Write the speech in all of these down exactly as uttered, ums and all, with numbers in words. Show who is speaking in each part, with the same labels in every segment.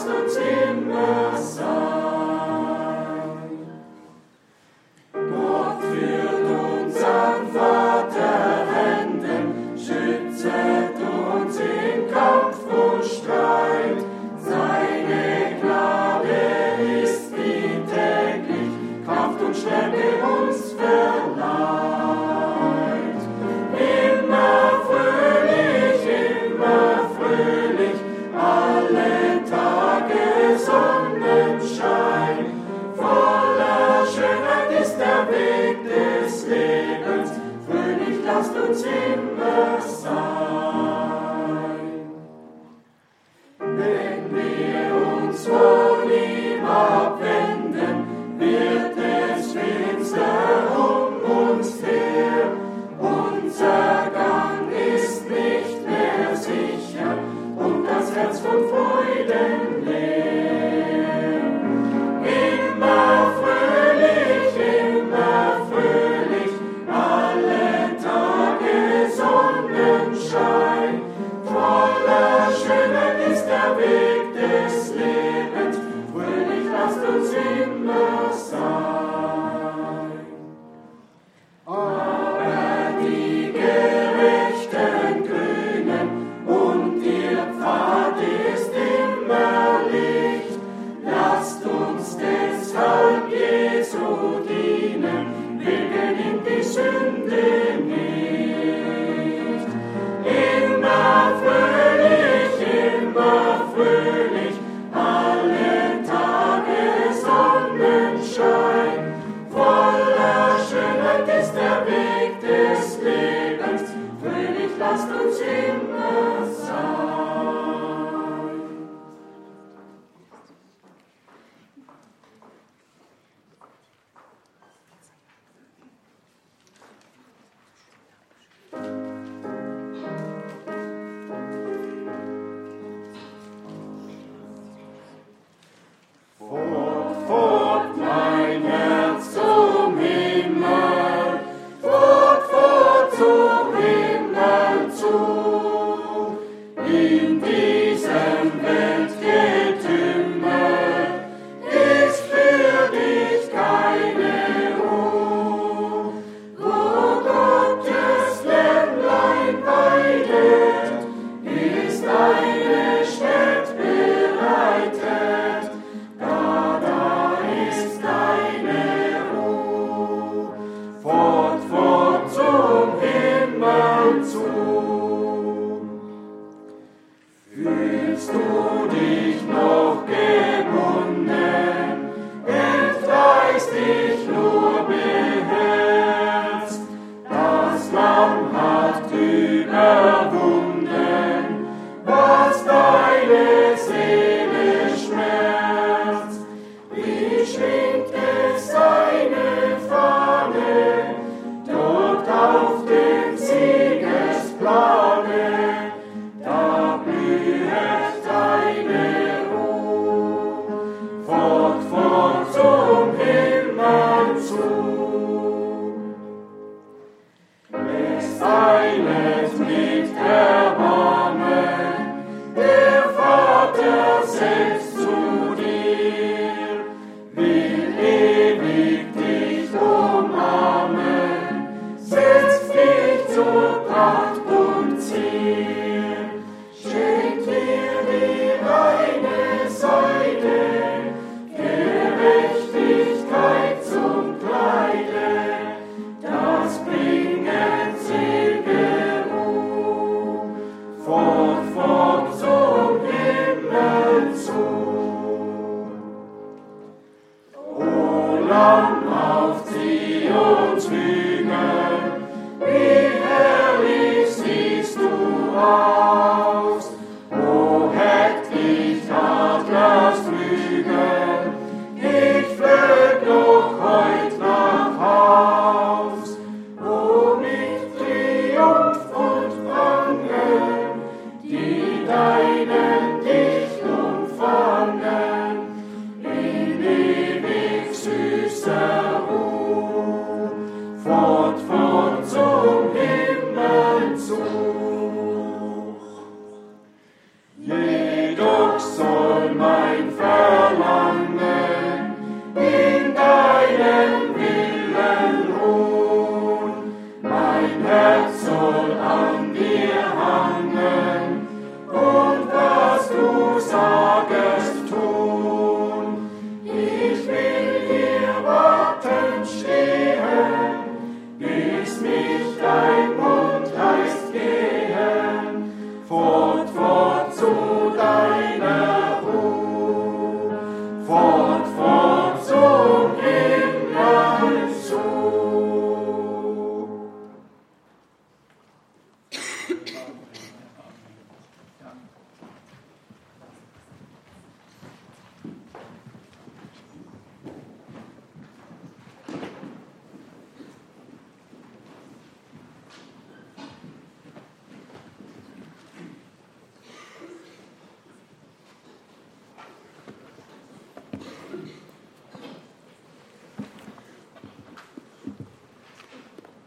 Speaker 1: lasst uns immer sein. Gott führt uns an Vaterhänden, schützet uns in Kampf und Streit. Seine Gnade ist wie täglich, Kraft und Stärke uns verleiht. Immer fröhlich, immer fröhlich, alle Tage Sonnenschein. Voller Schönheit ist der Weg des Lebens, fröhlich lasst uns immer sein. Wenn wir uns von ihm abwenden, wird es finster um uns her. Unser Gang ist nicht mehr sicher und das Herz von Freuden leer. Immer fröhlich, immer fröhlich, alle Tage Sonnenschein. Voller Schönheit ist der Weg des Lebens, fröhlich lasst uns immer sein. Aber die Gerechten grünen und ihr Pfad ist immer Licht. Lasst uns deshalb Jesu dienen, wegen ihm die Sünde nicht. Immer fröhlich, immer fröhlich, alle Tage Sonnenschein. Voller Schönheit ist der Weg des Lebens, fröhlich lasst uns immer sein. Fort, fort, mein Herz zum Himmel, fort, fort zum Himmel zu. In diesem Weltgetümmel ist für dich keine Ruhe. Wo Gottes Lämmlein weidet, ist eine Stätte bereitet. Da, da ist deine Ruhe. Fort, fort zum Himmel zu. Fühlst du dich noch gebunden, entreißt dich nur beherzt. Das Lamm hat überwunden, was deine Seele schmerzt. Wie schwingt es seine Fahne, dort auf dem Siegesplane, da blühet deine Ruhe. Fort, fort zum Himmel zu. Lässt eilet mit Erbarmen, der Vater selbst zu dir, will ewig dich umarmen, setzt dich zur Pracht und Zier, schenkt dir die reine Seide, Gerechtigkeit zum Kleide, das bringet selig Ruhe. Fort, fort zum Himmel zu. O Lamm auf Zions Hügel, wie herrlich siehst du aus. O hätt ich Adlers Flügel, ich flög noch heut nach Haus. O mit Triumph und Prangen, die deinen dich umfangen, in ewig süßer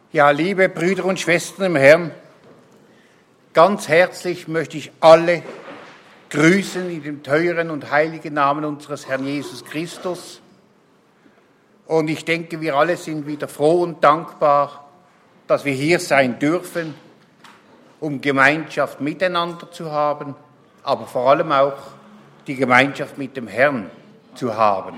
Speaker 2: Ja, liebe Brüder und Schwestern im Herrn, ganz herzlich möchte ich alle grüßen in dem teuren und heiligen Namen unseres Herrn Jesus Christus. Und ich denke, wir alle sind wieder froh und dankbar, dass wir hier sein dürfen, um Gemeinschaft miteinander zu haben, aber vor allem auch die Gemeinschaft mit dem Herrn zu haben.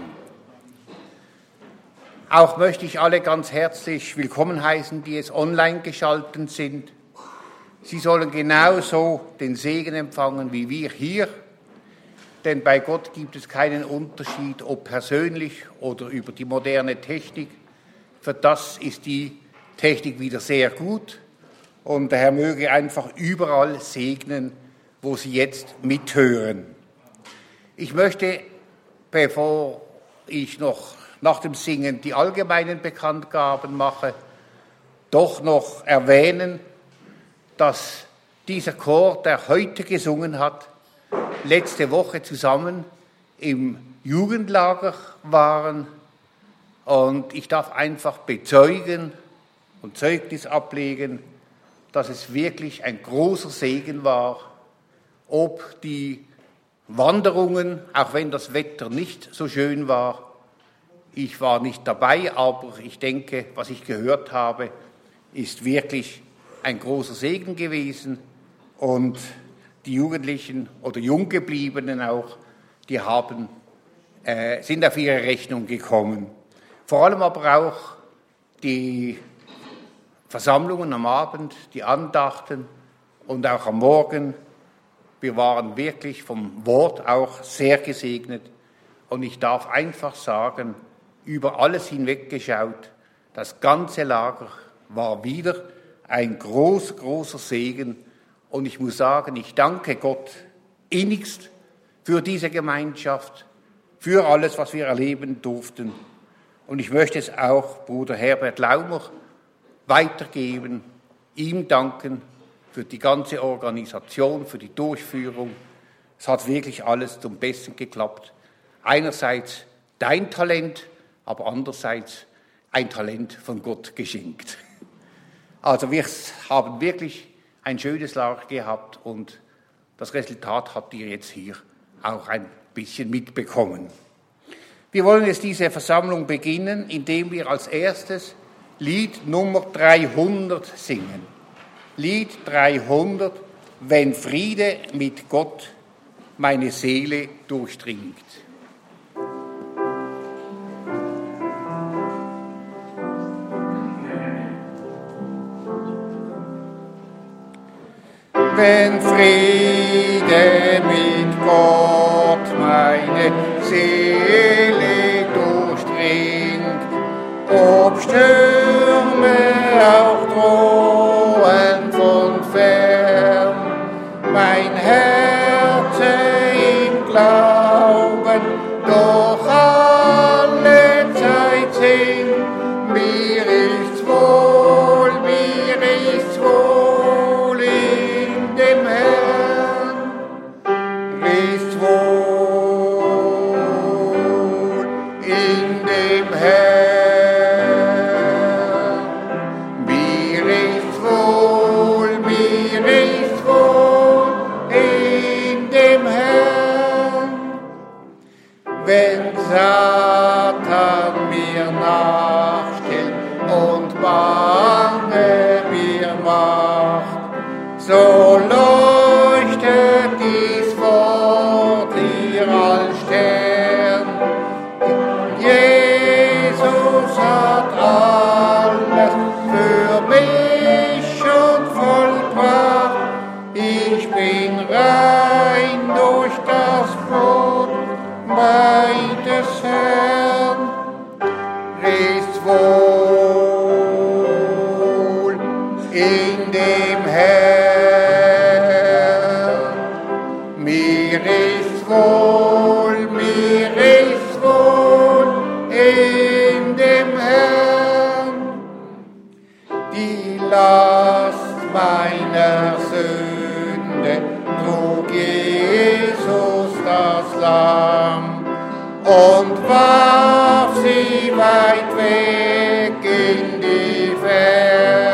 Speaker 2: Auch möchte ich alle ganz herzlich willkommen heißen, die es online geschaltet sind. Sie sollen genauso den Segen empfangen wie wir hier, denn bei Gott gibt es keinen Unterschied, ob persönlich oder über die moderne Technik. Für das ist die Technik wieder sehr gut und der Herr möge einfach überall segnen, wo Sie jetzt mithören. Ich möchte, bevor ich noch nach dem Singen die allgemeinen Bekanntgaben mache, doch noch erwähnen, dass dieser Chor, der heute gesungen hat, letzte Woche zusammen im Jugendlager waren. Und ich darf einfach bezeugen und Zeugnis ablegen, dass es wirklich ein großer Segen war, ob die Wanderungen, auch wenn das Wetter nicht so schön war. Ich war nicht dabei, aber ich denke, was ich gehört habe, ist wirklich ein großer Segen gewesen. Und die Jugendlichen oder Junggebliebenen auch, die haben, äh, sind auf ihre Rechnung gekommen. Vor allem aber auch die Versammlungen am Abend, die Andachten und auch am Morgen. Wir waren wirklich vom Wort auch sehr gesegnet. Und ich darf einfach sagen, über alles hinweggeschaut, das ganze Lager war wieder ein großer, großer Segen. Und ich muss sagen, ich danke Gott innigst für diese Gemeinschaft, für alles, was wir erleben durften. Und ich möchte es auch Bruder Herbert Laumer weitergeben, ihm danken für die ganze Organisation, für die Durchführung. Es hat wirklich alles zum Besten geklappt. Einerseits dein Talent, aber andererseits ein Talent von Gott geschenkt. Also wir haben wirklich ein schönes Lager gehabt und das Resultat habt ihr jetzt hier auch ein bisschen mitbekommen. Wir wollen jetzt diese Versammlung beginnen, indem wir als erstes Lied Nummer dreihundert singen. Lied dreihundert, wenn Friede mit Gott meine Seele durchdringt. Wenn Friede mit Gott meine Seele durchdringt, ob Stürme auch drohen von fern, mein Herz im Glauben doch alle Zeit singt, mir ist's wohl, mir ist's wohl in dem Herrn, ist's wohl in dem Herrn. Wenn Satan mir nachstellt und Bange mir macht, so leuchtet dies Wort hier als Stern. Jesus hat alles für mich schon vollbracht. Ich bin rein durch das Blut meines Herrn, ist wohl in dem Herrn. Mir ist wohl, mir ist wohl in dem Herrn. Die Last meiner Sünde trug Jesus das Lamm und warf sie weit weg in die Ferne.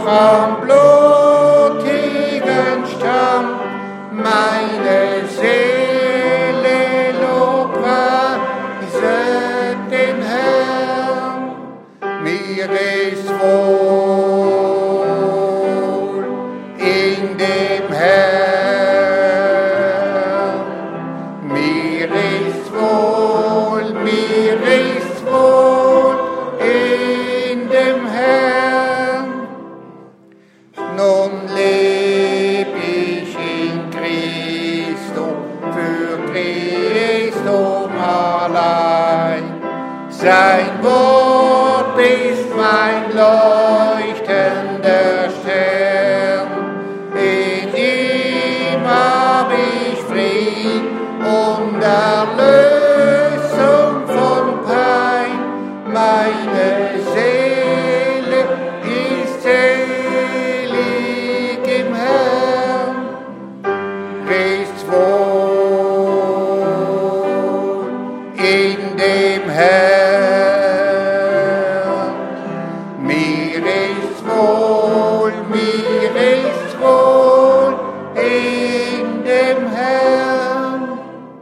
Speaker 2: am blutigen Stamm meine Seele lobpreise den Herrn. Mir ist wohl in dem Herrn. Mir ist wohl, mir ist wohl in dem Herrn. Nun leb ich in Christo, für Christum allein. Sein Wort ist mein leuchtender Stern. In ihm hab ich Frieden und Erlösung von Pein. Meine Seele ist selig im Herrn. Ist wohl in dem Herrn. Mir ist wohl, mir ist wohl in dem Herrn.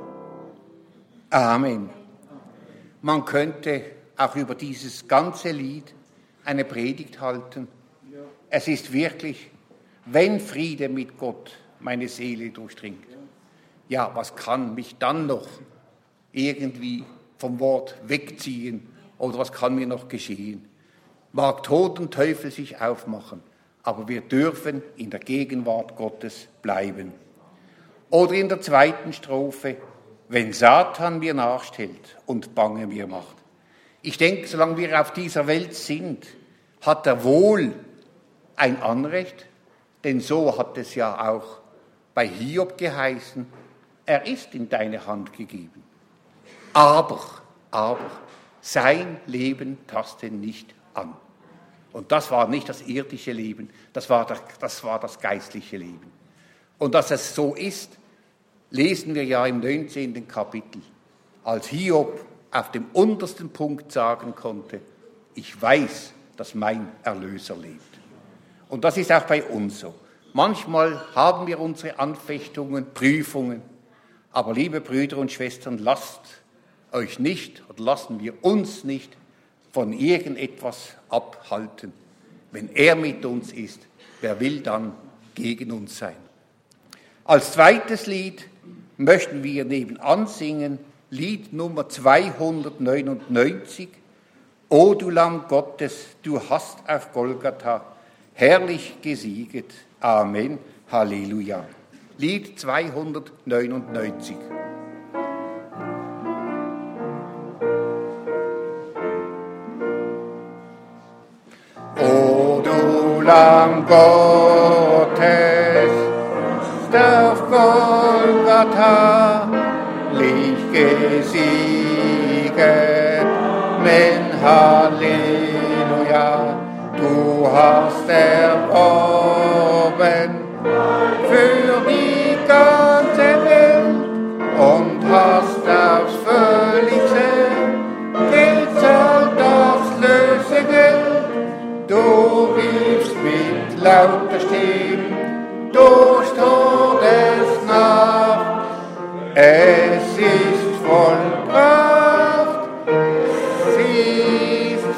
Speaker 2: Amen. Man könnte auch über dieses ganze Lied eine Predigt halten. Es ist wirklich, wenn Friede mit Gott meine Seele durchdringt. Ja, was kann mich dann noch irgendwie vom Wort wegziehen oder was kann mir noch geschehen? Mag Tod und Teufel sich aufmachen, aber wir dürfen in der Gegenwart Gottes bleiben. Oder in der zweiten Strophe, wenn Satan mir nachstellt und Bange mir macht. Ich denke, solange wir auf dieser Welt sind, hat er wohl ein Anrecht, denn so hat es ja auch bei Hiob geheißen, er ist in deine Hand gegeben. Aber, aber, sein Leben taste nicht an. Und das war nicht das irdische Leben, das war das, das war das geistliche Leben. Und dass es so ist, lesen wir ja im neunzehnten Kapitel, als Hiob auf dem untersten Punkt sagen konnte, ich weiß, dass mein Erlöser lebt. Und das ist auch bei uns so. Manchmal haben wir unsere Anfechtungen, Prüfungen, aber liebe Brüder und Schwestern, lasst euch nicht oder lassen wir uns nicht von irgendetwas abhalten. Wenn er mit uns ist, wer will dann gegen uns sein? Als zweites Lied möchten wir nebenan singen, Lied Nummer zweihundertneunundneunzig, O du Lamm Gottes, du hast auf Golgatha herrlich gesieget. Amen, Halleluja. Lied zweihundertneunundneunzig. O du Lamm Gottes, auf Golgatha lich gesieget, men Halleluja, du hast erworben für die ganze Welt und hast aufs Völligste gezahlt das Lösegeld. Du riefst mit lauter Stimme durch Todesnacht, es ist vollbracht, sie ist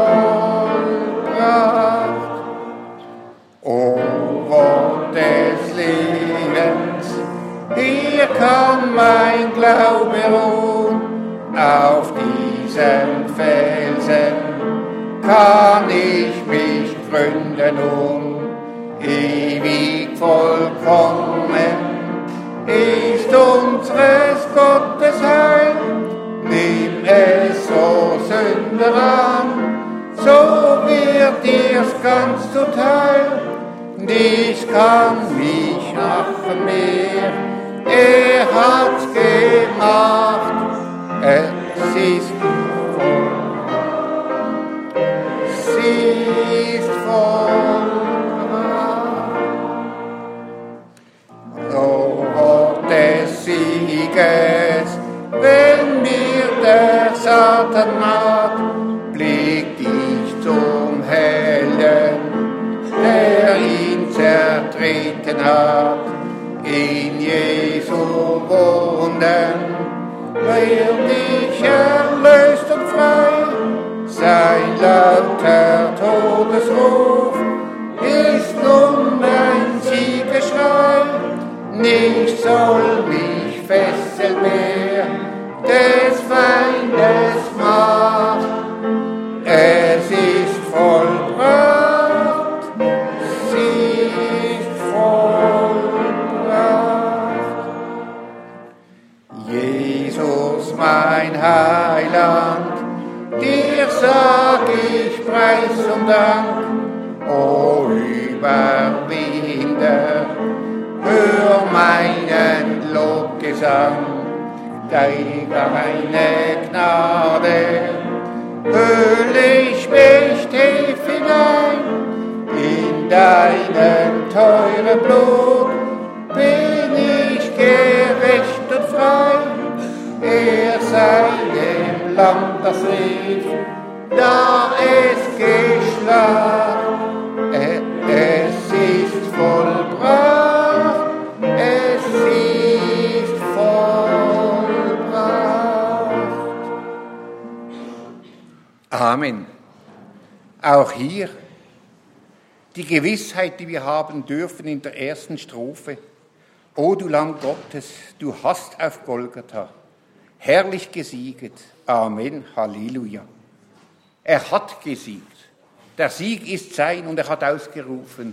Speaker 2: vollbracht. O Wort des Lebens, hier kann mein Glaube ruhen, auf diesem Felsen kann ich mich gründen um, ewig vollkommen ist unseres Gottes Heil. Nimm es, o Sünder, an, so wird dir's ganz zuteil. Dich kann mich machen mehr, er hat's gemacht, es ist voll, sie ist voll. O Wort des Sieges, wenn mir der Satan macht, blick ich zum Hellen, in Jesu Wunden wird ich erlöst und frei. Sein lauter Todesruf ist nun ein Siegesschrei. Nichts soll mich fesseln mehr, des Feindes Macht. Es ist vollbracht, sie ist vollbracht. Jesus, mein Heiland, dir sag ich Preis und Dank. O Überwinder, hör meinen Lobgesang, deine Gnade hüll ich mich tief hinein, in deinem teuren Blut bin ich gerecht und frei. Er sei dem Lamm, das rief, da es geschlagen, es ist vollbracht, es ist vollbracht. Amen. Auch hier die Gewissheit, die wir haben dürfen in der ersten Strophe. O du Lamm Gottes, du hast auf Golgatha herrlich gesieget. Amen. Halleluja. Er hat gesiegt. Der Sieg ist sein und er hat ausgerufen,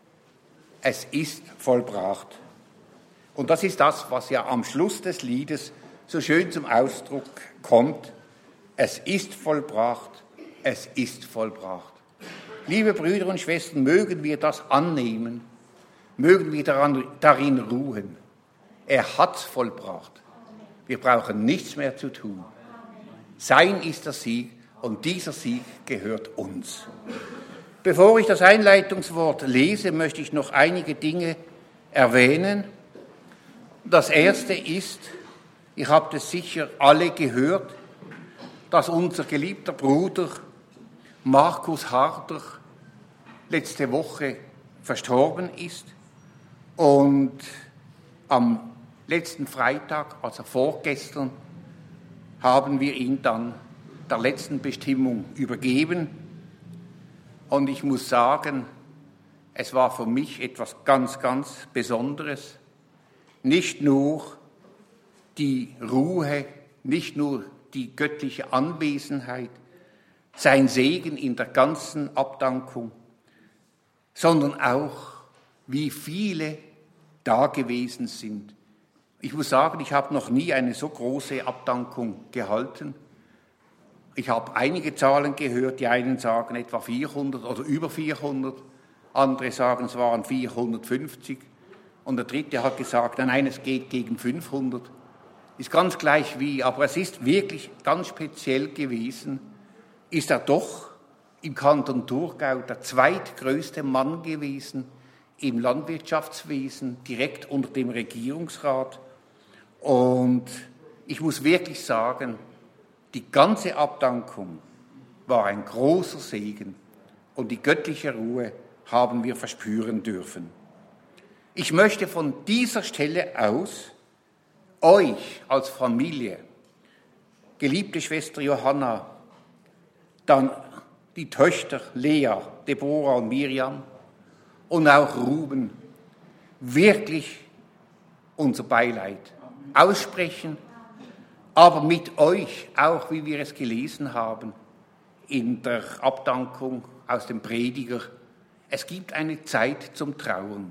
Speaker 2: es ist vollbracht. Und das ist das, was ja am Schluss des Liedes so schön zum Ausdruck kommt. Es ist vollbracht, es ist vollbracht. Liebe Brüder und Schwestern, mögen wir das annehmen, mögen wir daran, darin ruhen. Er hat vollbracht. Wir brauchen nichts mehr zu tun. Sein ist der Sieg und dieser Sieg gehört uns. Bevor ich das Einleitungswort lese, möchte ich noch einige Dinge erwähnen. Das erste ist, ihr habt es sicher alle gehört, dass unser geliebter Bruder Markus Harder letzte Woche verstorben ist und am letzten Freitag, also vorgestern, haben wir ihn dann der letzten Bestimmung übergeben. Und ich muss sagen, es war für mich etwas ganz, ganz Besonderes. Nicht nur die Ruhe, nicht nur die göttliche Anwesenheit, sein Segen in der ganzen Abdankung, sondern auch, wie viele da gewesen sind. Ich muss sagen, ich habe noch nie eine so große Abdankung gehalten. Ich habe einige Zahlen gehört, die einen sagen etwa vierhundert oder über vierhundert, andere sagen, es waren vierhundertfünfzig und der dritte hat gesagt, nein, es geht gegen fünfhundert. Ist ganz gleich wie, aber es ist wirklich ganz speziell gewesen, ist er doch im Kanton Thurgau der zweitgrößte Mann gewesen im Landwirtschaftswesen, direkt unter dem Regierungsrat. Und ich muss wirklich sagen, die ganze Abdankung war ein großer Segen und die göttliche Ruhe haben wir verspüren dürfen. Ich möchte von dieser Stelle aus euch als Familie, geliebte Schwester Johanna, dann die Töchter Lea, Deborah und Miriam und auch Ruben, wirklich unser Beileid aussprechen, aber mit euch auch, wie wir es gelesen haben, in der Abdankung aus dem Prediger, es gibt eine Zeit zum Trauern.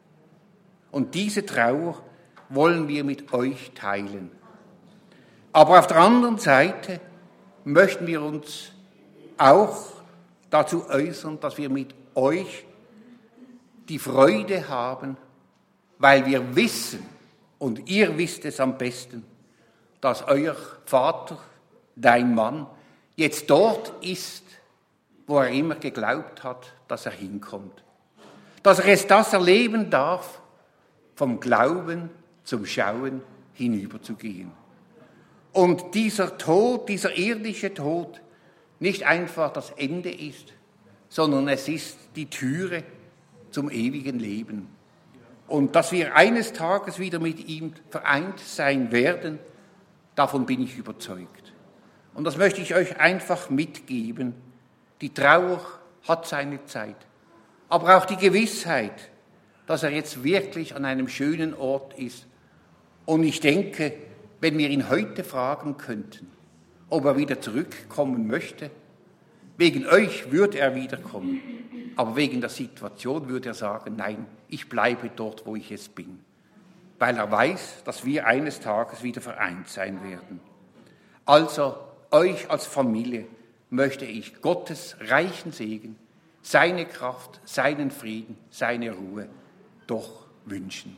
Speaker 2: Und diese Trauer wollen wir mit euch teilen. Aber auf der anderen Seite möchten wir uns auch dazu äußern, dass wir mit euch die Freude haben, weil wir wissen, und ihr wisst es am besten, dass euer Vater, dein Mann, jetzt dort ist, wo er immer geglaubt hat, dass er hinkommt. Dass er es das erleben darf, vom Glauben zum Schauen hinüberzugehen. Und dieser Tod, dieser irdische Tod, nicht einfach das Ende ist, sondern es ist die Türe zum ewigen Leben. und dass wir eines Tages wieder mit ihm vereint sein werden, davon bin ich überzeugt. Und das möchte ich euch einfach mitgeben. Die Trauer hat seine Zeit, aber auch die Gewissheit, dass er jetzt wirklich an einem schönen Ort ist. Und ich denke, wenn wir ihn heute fragen könnten, ob er wieder zurückkommen möchte, wegen euch würde er wiederkommen, aber wegen der Situation würde er sagen, nein, ich bleibe dort, wo ich jetzt bin, weil er weiß, dass wir eines Tages wieder vereint sein werden. Also euch als Familie möchte ich Gottes reichen Segen, seine Kraft, seinen Frieden, seine Ruhe doch wünschen.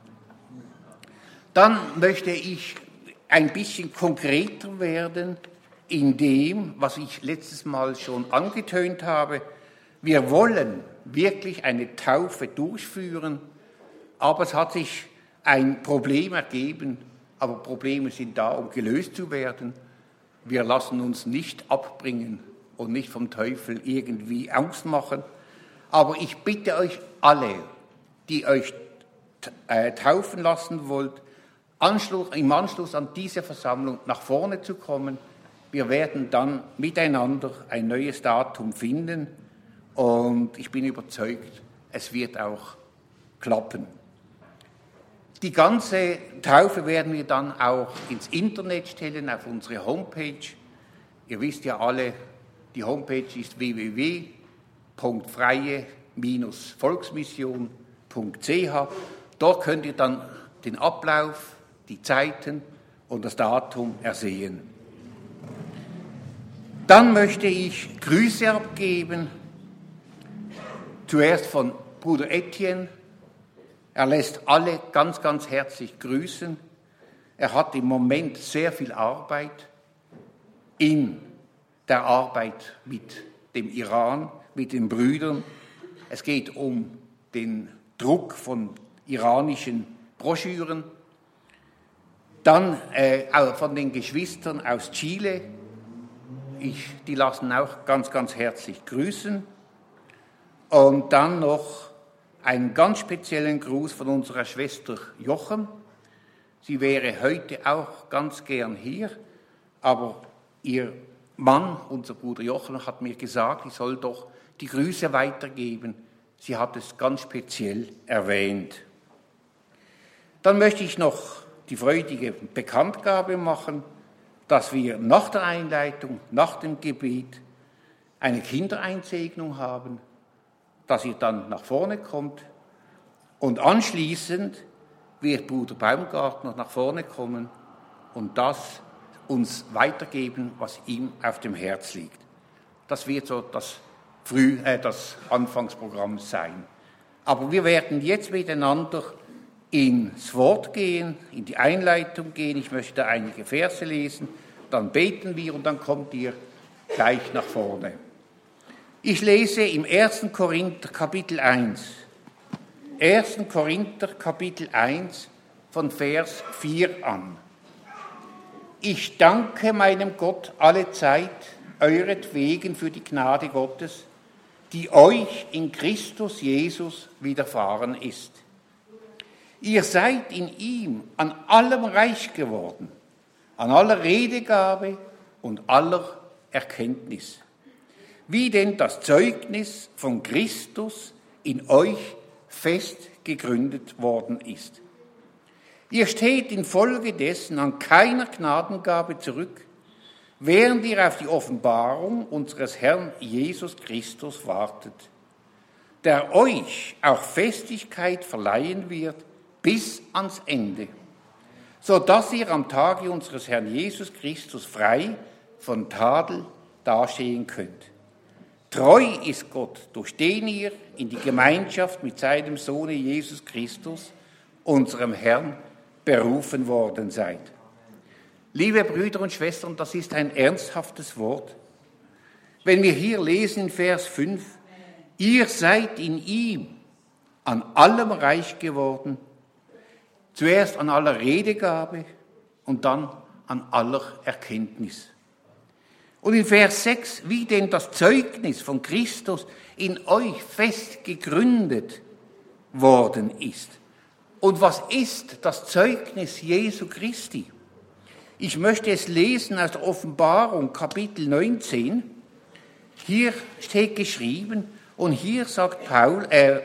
Speaker 2: Dann möchte ich ein bisschen konkreter werden in dem, was ich letztes Mal schon angetönt habe. Wir wollen wirklich eine Taufe durchführen, aber es hat sich ein Problem ergeben, aber Probleme sind da, um gelöst zu werden. Wir lassen uns nicht abbringen und nicht vom Teufel irgendwie Angst machen, aber ich bitte euch alle, die euch äh, taufen lassen wollt, Anschluss, im Anschluss an diese Versammlung nach vorne zu kommen. Wir werden dann miteinander ein neues Datum finden und ich bin überzeugt, es wird auch klappen. Die ganze Taufe werden wir dann auch ins Internet stellen, auf unsere Homepage. Ihr wisst ja alle, die Homepage ist w w w punkt freie volksmission punkt c h. Dort könnt ihr dann den Ablauf, die Zeiten und das Datum ersehen. Dann möchte ich Grüße abgeben, zuerst von Bruder Etienne. Er lässt alle ganz, ganz herzlich grüßen. Er hat im Moment sehr viel Arbeit in der Arbeit mit dem Iran, mit den Brüdern. Es geht um den Druck von iranischen Broschüren. Dann äh, auch von den Geschwistern aus Chile. Ich, die lassen auch ganz, ganz herzlich grüßen. Und dann noch einen ganz speziellen Gruß von unserer Schwester Jochen. Sie wäre heute auch ganz gern hier, aber ihr Mann, unser Bruder Jochen, hat mir gesagt, ich soll doch die Grüße weitergeben. Sie hat es ganz speziell erwähnt. Dann möchte ich noch die freudige Bekanntgabe machen, dass wir nach der Einleitung, nach dem Gebet, eine Kindereinsegnung haben, dass ihr dann nach vorne kommt und anschließend wird Bruder Baumgartner nach vorne kommen und das uns weitergeben, was ihm auf dem Herz liegt. Das wird so das, Früh, äh, das Anfangsprogramm sein. Aber wir werden jetzt miteinander ins Wort gehen, in die Einleitung gehen. Ich möchte einige Verse lesen, dann beten wir und dann kommt ihr gleich nach vorne. Ich lese im ersten Korinther Kapitel eins. ersten Korinther Kapitel eins von Vers vier an. Ich danke meinem Gott alle Zeit euretwegen für die Gnade Gottes, die euch in Christus Jesus widerfahren ist. Ihr seid in ihm an allem reich geworden, an aller Redegabe und aller Erkenntnis, wie denn das Zeugnis von Christus in euch fest gegründet worden ist. Ihr steht infolgedessen an keiner Gnadengabe zurück, während ihr auf die Offenbarung unseres Herrn Jesus Christus wartet, der euch auch Festigkeit verleihen wird bis ans Ende, so dass ihr am Tage unseres Herrn Jesus Christus frei von Tadel dastehen könnt. Treu ist Gott, durch den ihr in die Gemeinschaft mit seinem Sohne Jesus Christus, unserem Herrn, berufen worden seid. Liebe Brüder und Schwestern, das ist ein ernsthaftes Wort. Wenn wir hier lesen in Vers fünf, ihr seid in ihm an allem reich geworden, zuerst an aller Redegabe und dann an aller Erkenntnis. Und in Vers sechs, wie denn das Zeugnis von Christus in euch fest gegründet worden ist. Und was ist das Zeugnis Jesu Christi? Ich möchte es lesen aus der Offenbarung, Kapitel neunzehn. Hier steht geschrieben, und hier sagt Paul, äh,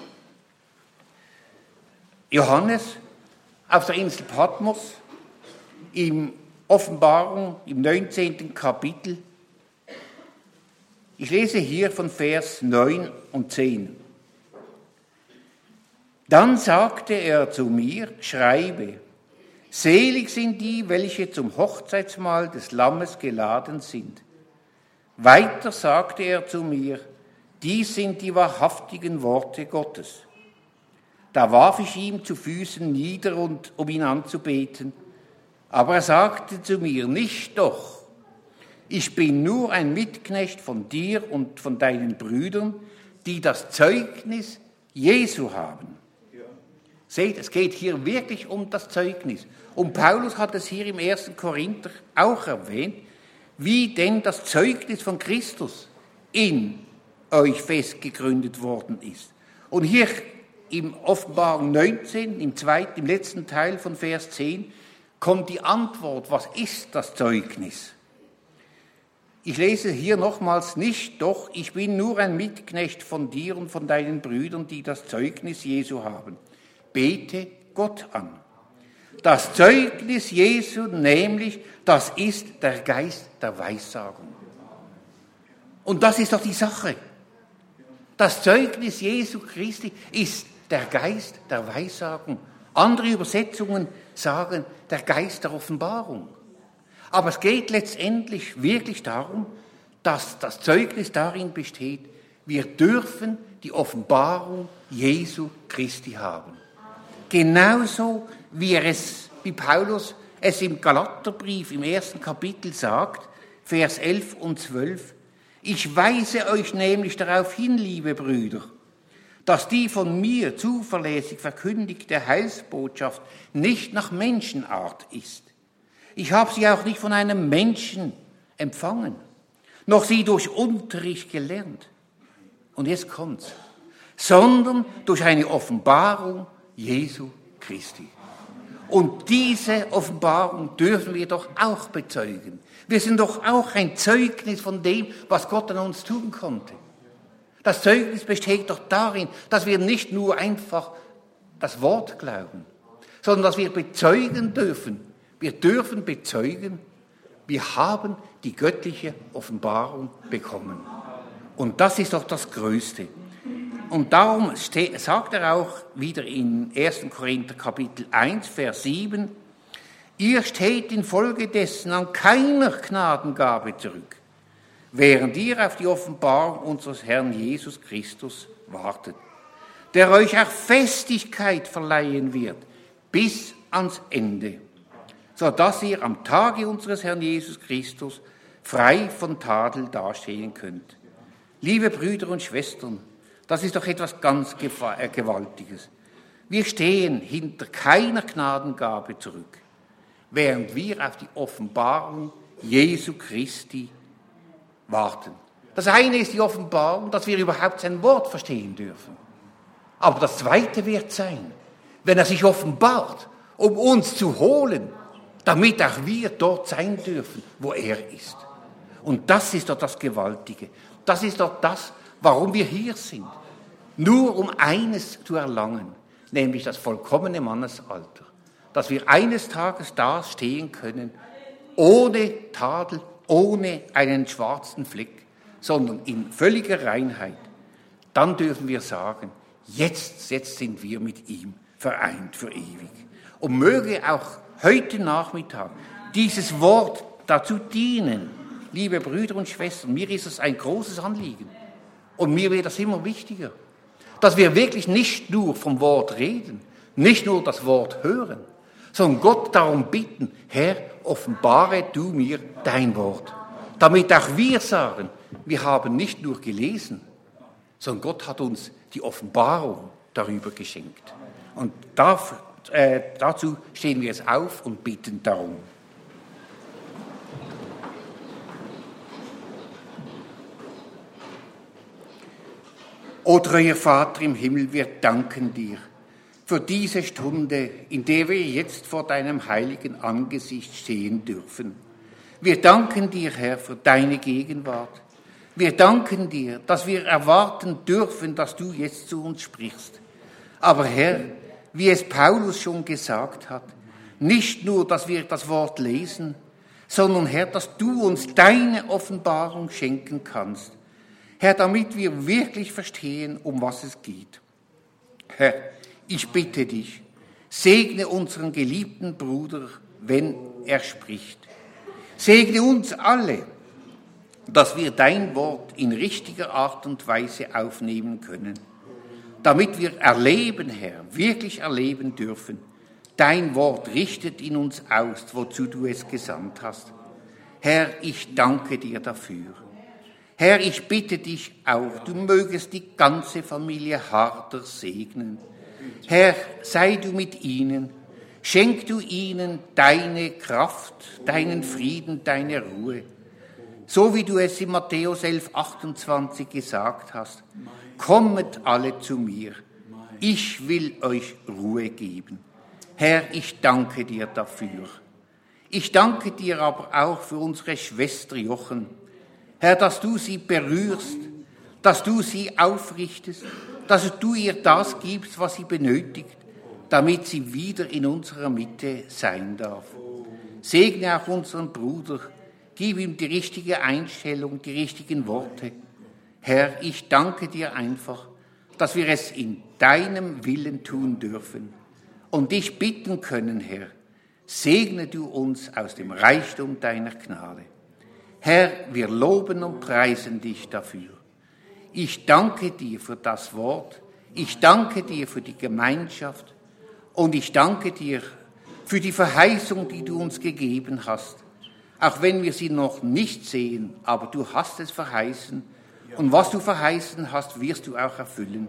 Speaker 2: Johannes auf der Insel Patmos, im Offenbarung, im neunzehnten Kapitel. Ich lese hier von Vers neun und zehn. Dann sagte er zu mir, schreibe, selig sind die, welche zum Hochzeitsmahl des Lammes geladen sind. Weiter sagte er zu mir, dies sind die wahrhaftigen Worte Gottes. Da warf ich ihm zu Füßen nieder, und, um ihn anzubeten. Aber er sagte zu mir, nicht doch, ich bin nur ein Mitknecht von dir und von deinen Brüdern, die das Zeugnis Jesu haben. Seht, es geht hier wirklich um das Zeugnis. Und Paulus hat es hier im ersten Korinther auch erwähnt, wie denn das Zeugnis von Christus in euch festgegründet worden ist. Und hier im Offenbarung neunzehn, im zweiten, im letzten Teil von Vers zehn, kommt die Antwort, was ist das Zeugnis? Ich lese hier nochmals, nicht doch, ich bin nur ein Mitknecht von dir und von deinen Brüdern, die das Zeugnis Jesu haben. Bete Gott an. Das Zeugnis Jesu, nämlich, das ist der Geist der Weissagung. Und das ist doch die Sache. Das Zeugnis Jesu Christi ist der Geist der Weissagung. Andere Übersetzungen sagen, der Geist der Offenbarung. Aber es geht letztendlich wirklich darum, dass das Zeugnis darin besteht, wir dürfen die Offenbarung Jesu Christi haben. Genauso wie er es, wie Paulus es im Galaterbrief im ersten Kapitel sagt, Vers elf und zwölf, ich weise euch nämlich darauf hin, liebe Brüder, dass die von mir zuverlässig verkündigte Heilsbotschaft nicht nach Menschenart ist. Ich habe sie auch nicht von einem Menschen empfangen, noch sie durch Unterricht gelernt. Und jetzt kommt's. Sondern durch eine Offenbarung Jesu Christi. Und diese Offenbarung dürfen wir doch auch bezeugen. Wir sind doch auch ein Zeugnis von dem, was Gott an uns tun konnte. Das Zeugnis besteht doch darin, dass wir nicht nur einfach das Wort glauben, sondern dass wir bezeugen dürfen. Wir dürfen bezeugen, wir haben die göttliche Offenbarung bekommen. Und das ist doch das Größte. Und darum sagt er auch wieder in ersten Korinther Kapitel eins, Vers sieben, ihr steht infolgedessen an keiner Gnadengabe zurück, während ihr auf die Offenbarung unseres Herrn Jesus Christus wartet, der euch auch Festigkeit verleihen wird bis ans Ende, so dass ihr am Tage unseres Herrn Jesus Christus frei von Tadel dastehen könnt. Liebe Brüder und Schwestern, das ist doch etwas ganz Gewaltiges. Wir stehen hinter keiner Gnadengabe zurück, während wir auf die Offenbarung Jesu Christi warten. Das eine ist die Offenbarung, dass wir überhaupt sein Wort verstehen dürfen. Aber das zweite wird sein, wenn er sich offenbart, um uns zu holen, damit auch wir dort sein dürfen, wo er ist. Und das ist doch das Gewaltige. Das ist doch das, warum wir hier sind. Nur um eines zu erlangen, nämlich das vollkommene Mannesalter. Dass wir eines Tages da stehen können, ohne Tadel, ohne einen schwarzen Fleck, sondern in völliger Reinheit. Dann dürfen wir sagen, jetzt, jetzt sind wir mit ihm vereint für ewig. Und möge auch heute Nachmittag dieses Wort dazu dienen, liebe Brüder und Schwestern, mir ist es ein großes Anliegen und mir wird das immer wichtiger, dass wir wirklich nicht nur vom Wort reden, nicht nur das Wort hören, sondern Gott darum bitten, Herr, offenbare du mir dein Wort, damit auch wir sagen, wir haben nicht nur gelesen, sondern Gott hat uns die Offenbarung darüber geschenkt. Und dafür, äh, dazu stehen wir jetzt auf und bitten darum. O treuer Vater im Himmel, wir danken dir für diese Stunde, in der wir jetzt vor deinem heiligen Angesicht stehen dürfen. Wir danken dir, Herr, für deine Gegenwart. Wir danken dir, dass wir erwarten dürfen, dass du jetzt zu uns sprichst. Aber Herr, wie es Paulus schon gesagt hat, nicht nur, dass wir das Wort lesen, sondern Herr, dass du uns deine Offenbarung schenken kannst. Herr, damit wir wirklich verstehen, um was es geht. Herr, ich bitte dich, segne unseren geliebten Bruder, wenn er spricht. Segne uns alle, dass wir dein Wort in richtiger Art und Weise aufnehmen können, damit wir erleben, Herr, wirklich erleben dürfen. Dein Wort richtet in uns aus, wozu du es gesandt hast. Herr, ich danke dir dafür. Herr, ich bitte dich auch, du mögest die ganze Familie Harder segnen. Herr, sei du mit ihnen, schenk du ihnen deine Kraft, deinen Frieden, deine Ruhe. So wie du es in Matthäus elf, achtundzwanzig gesagt hast, kommet alle zu mir, ich will euch Ruhe geben. Herr, ich danke dir dafür. Ich danke dir aber auch für unsere Schwester Jochen. Herr, dass du sie berührst, dass du sie aufrichtest, dass du ihr das gibst, was sie benötigt, damit sie wieder in unserer Mitte sein darf. Segne auch unseren Bruder, gib ihm die richtige Einstellung, die richtigen Worte. Herr, ich danke dir einfach, dass wir es in deinem Willen tun dürfen und dich bitten können, Herr, segne du uns aus dem Reichtum deiner Gnade. Herr, wir loben und preisen dich dafür. Ich danke dir für das Wort, ich danke dir für die Gemeinschaft und ich danke dir für die Verheißung, die du uns gegeben hast. Auch wenn wir sie noch nicht sehen, aber du hast es verheißen und was du verheißen hast, wirst du auch erfüllen.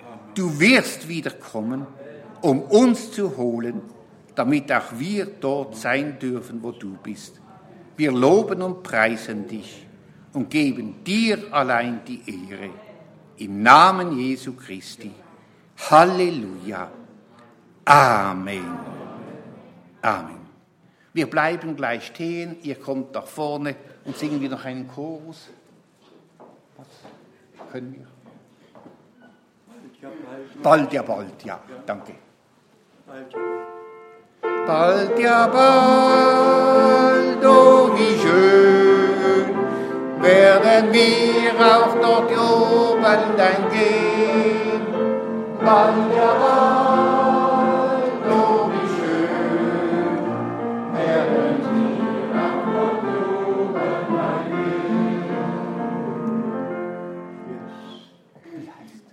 Speaker 2: Du wirst wiederkommen, um uns zu holen, damit auch wir dort sein dürfen, wo du bist. Wir loben und preisen dich und geben dir allein die Ehre. Im Namen Jesu Christi. Halleluja. Amen. Amen. Wir bleiben gleich stehen. Ihr kommt nach vorne und singen wir noch einen Chorus. Was können wir? Bald, ja bald, ja. Danke. Bald, ja bald, oh wie schön, werden wir auch dort oben dann gehen. Bald, ja bald, oh wie schön, werden wir auch dort oben dann gehen. Wie heißt?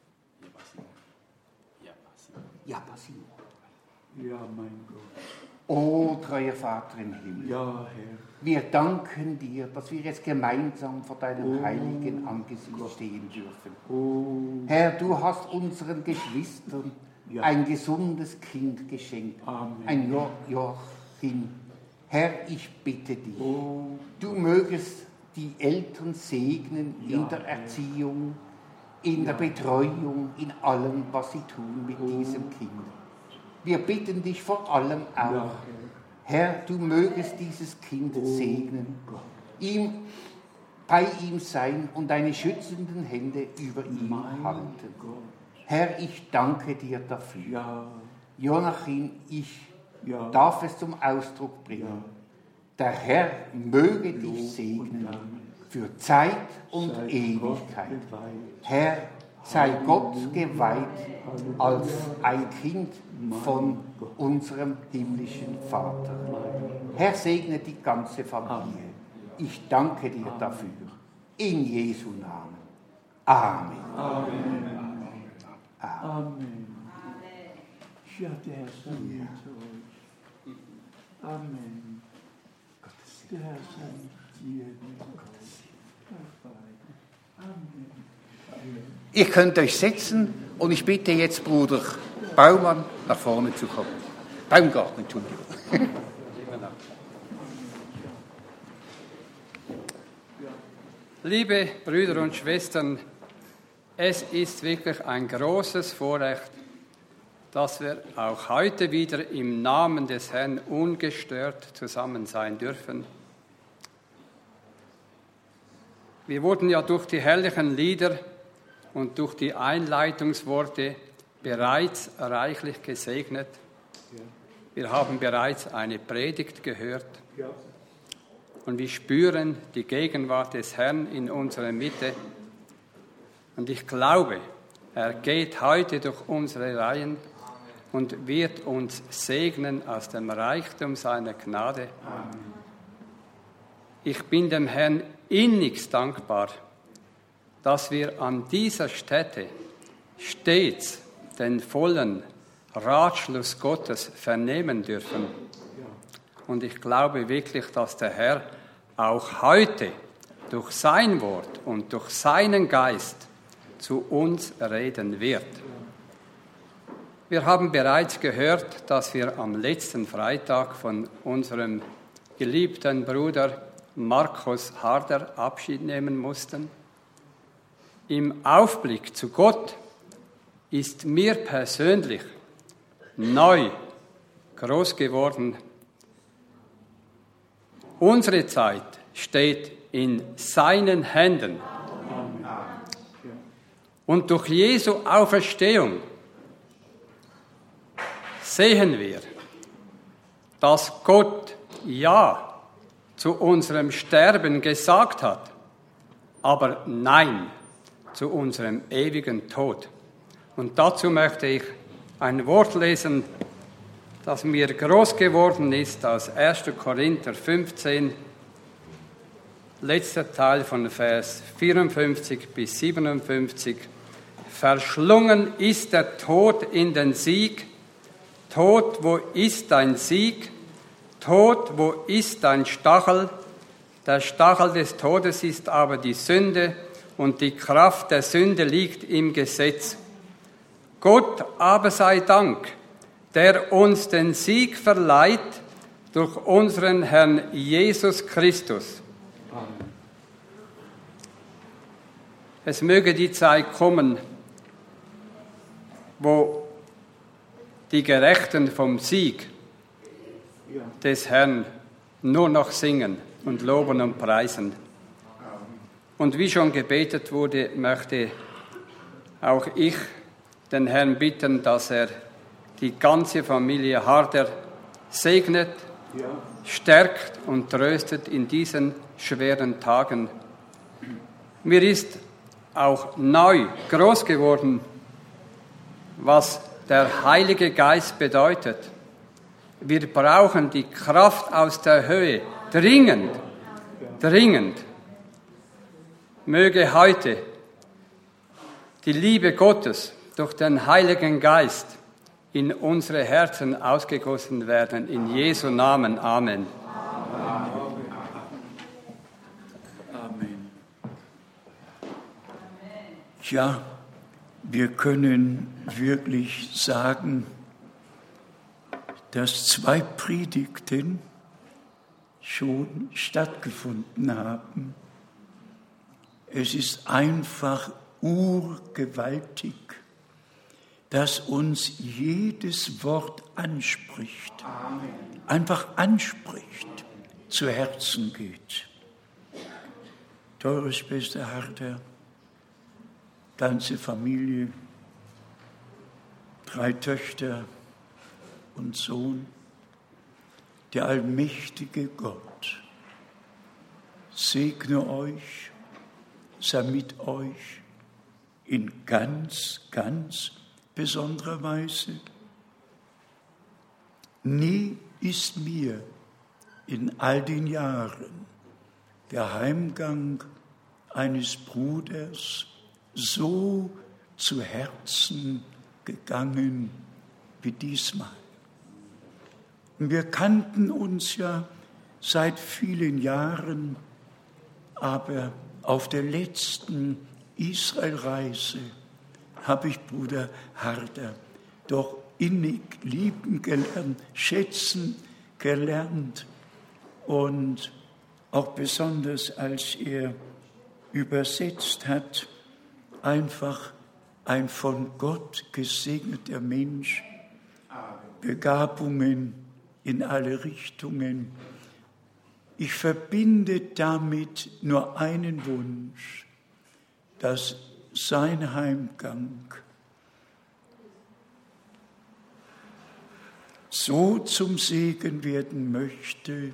Speaker 2: Ja, Basil.
Speaker 1: Ja, mein Gott.
Speaker 2: O treuer Vater im Himmel,
Speaker 1: Ja, Herr.
Speaker 2: wir danken dir, dass wir jetzt gemeinsam vor deinem
Speaker 1: Oh,
Speaker 2: heiligen Angesicht stehen dürfen.
Speaker 1: Oh,
Speaker 2: Herr, du hast unseren Geschwistern
Speaker 1: Ja.
Speaker 2: ein gesundes Kind geschenkt,
Speaker 1: Amen.
Speaker 2: ein Jo- Joachim. Herr, ich bitte dich,
Speaker 1: oh,
Speaker 2: du mögest die Eltern segnen in
Speaker 1: Ja,
Speaker 2: der
Speaker 1: Herr.
Speaker 2: Erziehung, in der
Speaker 1: Ja.
Speaker 2: Betreuung, in allem, was sie tun mit
Speaker 1: Oh.
Speaker 2: diesem Kind. Wir bitten dich vor allem auch,
Speaker 1: Ja,
Speaker 2: Herr, du mögest dieses Kind
Speaker 1: Oh,
Speaker 2: segnen,
Speaker 1: Gott.
Speaker 2: ihm, bei ihm sein und deine schützenden Hände über ihm
Speaker 1: Mein
Speaker 2: halten.
Speaker 1: Gott.
Speaker 2: Herr, ich danke dir dafür.
Speaker 1: Ja,
Speaker 2: Joachim, ich
Speaker 1: ja.
Speaker 2: darf es zum Ausdruck bringen.
Speaker 1: Ja.
Speaker 2: Der Herr möge
Speaker 1: Lob
Speaker 2: dich
Speaker 1: und
Speaker 2: segnen
Speaker 1: Dank.
Speaker 2: für Zeit und
Speaker 1: Sei
Speaker 2: Ewigkeit.
Speaker 1: Gott geweiht.
Speaker 2: Herr, sei
Speaker 1: Halleluja.
Speaker 2: Gott geweiht als ein Kind von
Speaker 1: Mein Gott.
Speaker 2: unserem himmlischen Vater. Herr, segne die ganze Familie. Ich danke dir dafür. In Jesu Namen. Amen.
Speaker 1: Amen. Amen. Ja, der Herr sei mit euch. Amen. Der Herr sei mit dir. Amen.
Speaker 2: Ihr könnt euch setzen und ich bitte jetzt Bruder Baumann nach vorne zu kommen. Baumgarten, Entschuldigung.
Speaker 3: Liebe Brüder und Schwestern, es ist wirklich ein großes Vorrecht, dass wir auch heute wieder im Namen des Herrn ungestört zusammen sein dürfen. Wir wurden ja durch die herrlichen Lieder und durch die Einleitungsworte bereits reichlich gesegnet. Wir haben bereits eine Predigt gehört und wir spüren die Gegenwart des Herrn in unserer Mitte. Und ich glaube, er geht heute durch unsere Reihen und wird uns segnen aus dem Reichtum seiner Gnade. Ich bin dem Herrn innigst dankbar, dass wir an dieser Stätte stets den vollen Ratschluss Gottes vernehmen dürfen. Und ich glaube wirklich, dass der Herr auch heute durch sein Wort und durch seinen Geist zu uns reden wird. Wir haben bereits gehört, dass wir am letzten Freitag von unserem geliebten Bruder Markus Harder Abschied nehmen mussten. Im Aufblick zu Gott ist mir persönlich neu groß geworden. Unsere Zeit steht in seinen Händen. Und durch Jesu Auferstehung sehen wir, dass Gott Ja zu unserem Sterben gesagt hat, aber Nein zu unserem ewigen Tod. Und dazu möchte ich ein Wort lesen, das mir groß geworden ist aus erster Korinther fünfzehn, letzter Teil von Vers vierundfünfzig bis siebenundfünfzig. Verschlungen ist der Tod in den Sieg. Tod, wo ist dein Sieg? Tod, wo ist dein Stachel? Der Stachel des Todes ist aber die Sünde, und die Kraft der Sünde liegt im Gesetz. Gott aber sei Dank, der uns den Sieg verleiht durch unseren Herrn Jesus Christus. Amen. Es möge die Zeit kommen, wo die Gerechten vom Sieg des Herrn nur noch singen und loben und preisen. Und wie schon gebetet wurde, möchte auch ich den Herrn bitten, dass er die ganze Familie Harder segnet, stärkt und tröstet in diesen schweren Tagen. Mir ist auch neu groß geworden, was der Heilige Geist bedeutet. Wir brauchen die Kraft aus der Höhe, dringend, dringend. Möge heute die Liebe Gottes durch den Heiligen Geist in unsere Herzen ausgegossen werden. In Jesu Namen. Amen.
Speaker 1: Amen. Ja, wir können wirklich sagen, dass zwei Predigten schon stattgefunden haben. Es ist einfach urgewaltig, dass uns jedes Wort anspricht, Amen. Einfach anspricht, zu Herzen geht. Teures bester Harder, ganze Familie, drei Töchter und Sohn, der allmächtige Gott segne euch, sei mit euch in ganz, ganz besonderer Weise. Nie ist mir in all den Jahren der Heimgang eines Bruders so zu Herzen gegangen wie diesmal. Wir kannten uns ja seit vielen Jahren, aber auf der letzten Israelreise habe ich Bruder Harder doch innig lieben gelernt, schätzen gelernt und auch besonders, als er übersetzt hat, einfach ein von Gott gesegneter Mensch Begabungen in alle Richtungen. Ich verbinde damit nur einen Wunsch, dass sein Heimgang so zum Segen werden möchte,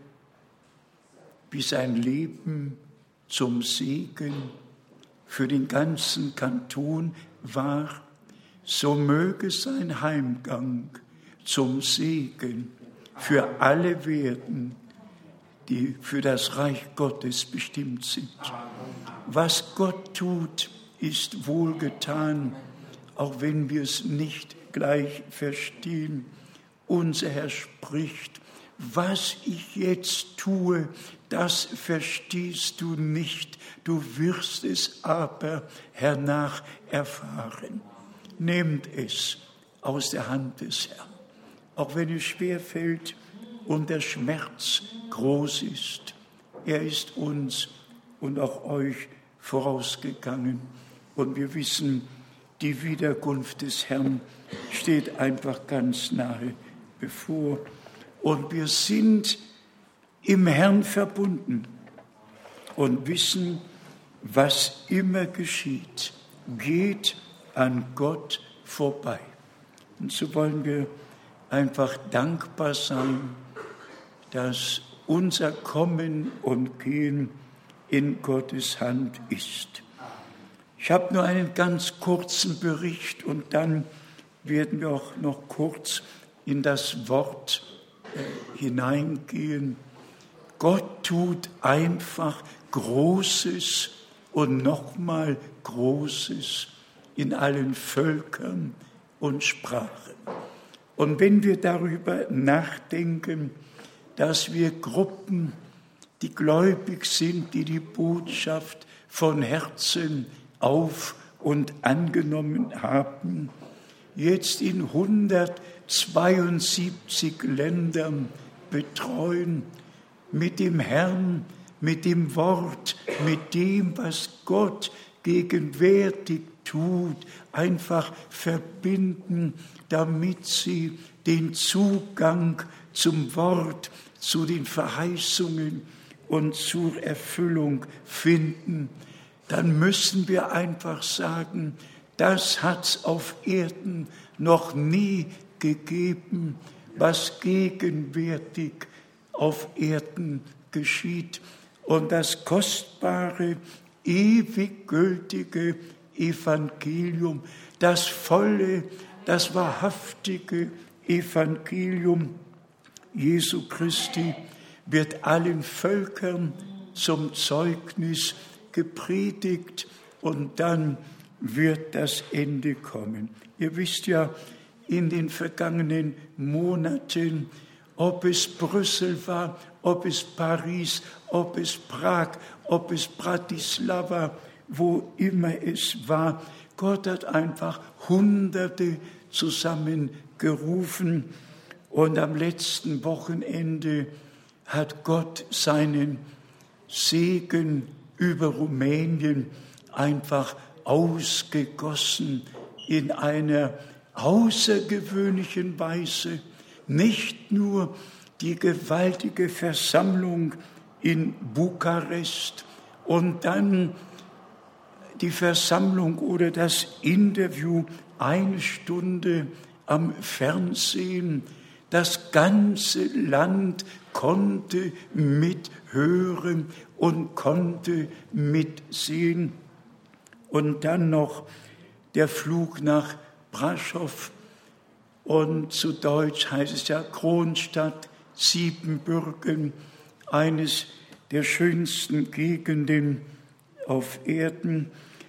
Speaker 1: wie sein Leben zum Segen für den ganzen Kanton war, so möge sein Heimgang zum Segen für alle werden, die für das Reich Gottes bestimmt sind. Was Gott tut, ist wohlgetan, auch wenn wir es nicht gleich verstehen. Unser Herr spricht, was ich jetzt tue, das verstehst du nicht, du wirst es aber hernach erfahren. Nehmt es aus der Hand des Herrn, auch wenn es schwer fällt und der Schmerz groß ist. Er ist uns und auch euch vorausgegangen und wir wissen, die Wiederkunft des Herrn steht einfach ganz nahe bevor. Und wir sind im Herrn verbunden und wissen, was immer geschieht, geht an Gott vorbei. Und so wollen wir einfach dankbar sein, dass unser Kommen und Gehen in Gottes Hand ist. Ich habe nur einen ganz kurzen Bericht und dann werden wir auch noch kurz in das Wort äh, hineingehen. Gott tut einfach Großes und nochmal Großes in allen Völkern und Sprachen. Und wenn wir darüber nachdenken, dass wir Gruppen, die gläubig sind, die die Botschaft von Herzen auf und angenommen haben, jetzt in hundertzweiundsiebzig Ländern betreuen, mit dem Herrn, mit dem Wort, mit dem, was Gott gegenwärtig tut, einfach verbinden, damit sie den Zugang zum Wort, zu den Verheißungen und zur Erfüllung finden, dann müssen wir einfach sagen, das hat's auf Erden noch nie gegeben, was gegenwärtig auf Erden geschieht. Und das kostbare, ewig gültige Evangelium, das volle, das wahrhaftige Evangelium Jesu Christi wird allen Völkern zum Zeugnis gepredigt und dann wird das Ende kommen. Ihr wisst ja, in den vergangenen Monaten, ob es Brüssel war, ob es Paris, ob es Prag, ob es Bratislava, wo immer es war, Gott hat einfach Hunderte zusammengerufen und am letzten Wochenende hat Gott seinen Segen über Rumänien einfach ausgegossen in einer außergewöhnlichen Weise. Nicht nur die gewaltige Versammlung in Bukarest und dann die Versammlung oder das Interview eine Stunde am Fernsehen. Das ganze Land konnte mithören und konnte mitsehen. Und dann noch der Flug nach Brașov. Und zu Deutsch heißt es ja Kronstadt, Siebenbürgen, eines der schönsten Gegenden auf Erden.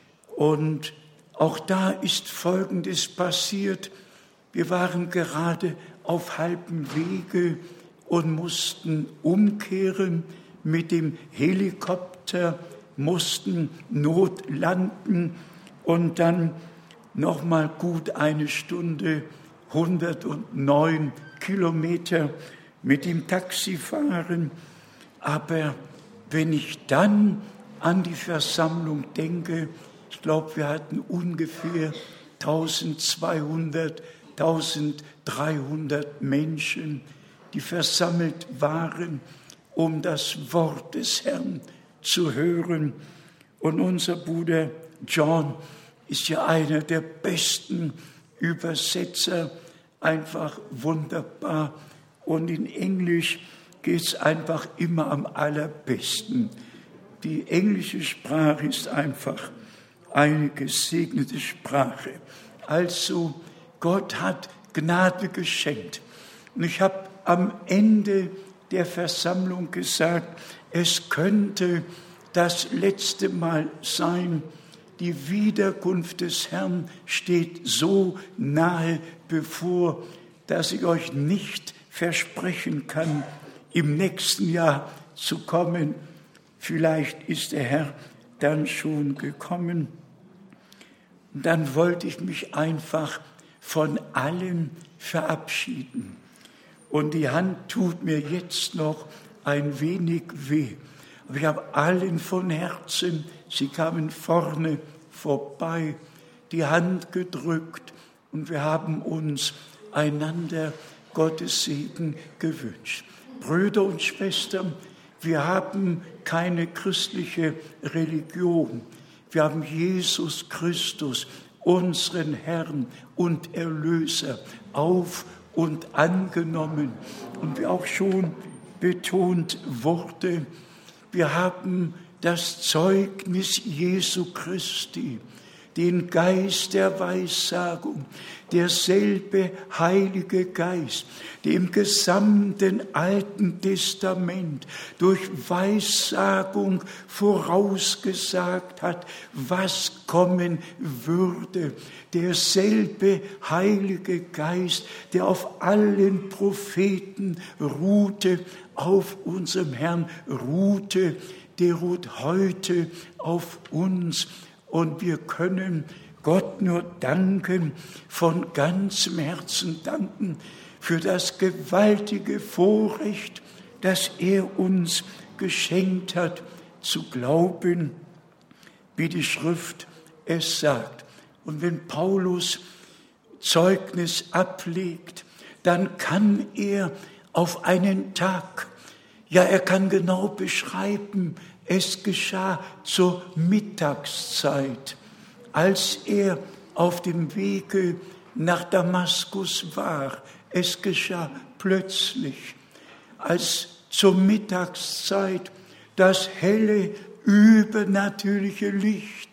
Speaker 1: Und auch da ist Folgendes passiert. Wir waren gerade auf halbem Wege und mussten umkehren mit dem Helikopter, mussten notlanden und dann nochmal gut eine Stunde, hundertneun Kilometer mit dem Taxi fahren. Aber wenn ich dann an die Versammlung denke, ich glaube, wir hatten ungefähr eintausendzweihundert tausenddreihundert Menschen, die versammelt waren, um das Wort des Herrn zu hören. Und unser Bruder John ist ja einer der besten Übersetzer, einfach wunderbar. Und in Englisch geht es einfach immer am allerbesten. Die englische Sprache ist einfach eine gesegnete Sprache. Also Gott hat Gnade geschenkt. Und ich habe am Ende der Versammlung gesagt, es könnte das letzte Mal sein. Die Wiederkunft des Herrn steht so nahe bevor, dass ich euch nicht versprechen kann, im nächsten Jahr zu kommen. Vielleicht ist der Herr dann schon gekommen. Und dann wollte ich mich einfach von allem verabschieden. Und die Hand tut mir jetzt noch ein wenig weh. Aber ich habe allen von Herzen, sie kamen vorne vorbei, die Hand gedrückt und wir haben uns einander Gottes Segen gewünscht. Brüder und Schwestern, wir haben keine christliche Religion. Wir haben Jesus Christus, unseren Herrn und Erlöser, auf und angenommen. Und wie auch schon betont wurde, wir haben das Zeugnis Jesu Christi, den Geist der Weissagung, derselbe Heilige Geist, der im gesamten Alten Testament durch Weissagung vorausgesagt hat, was kommen würde. Derselbe Heilige Geist, der auf allen Propheten ruhte, auf unserem Herrn ruhte, der ruht heute auf uns. Und wir können Gott nur danken, von ganzem Herzen danken für das gewaltige Vorrecht, das er uns geschenkt hat, zu glauben, wie die Schrift es sagt. Und wenn Paulus Zeugnis ablegt, dann kann er auf einen Tag, ja, er kann genau beschreiben, es geschah zur Mittagszeit, als er auf dem Wege nach Damaskus war. Es geschah plötzlich, als zur Mittagszeit das helle, übernatürliche Licht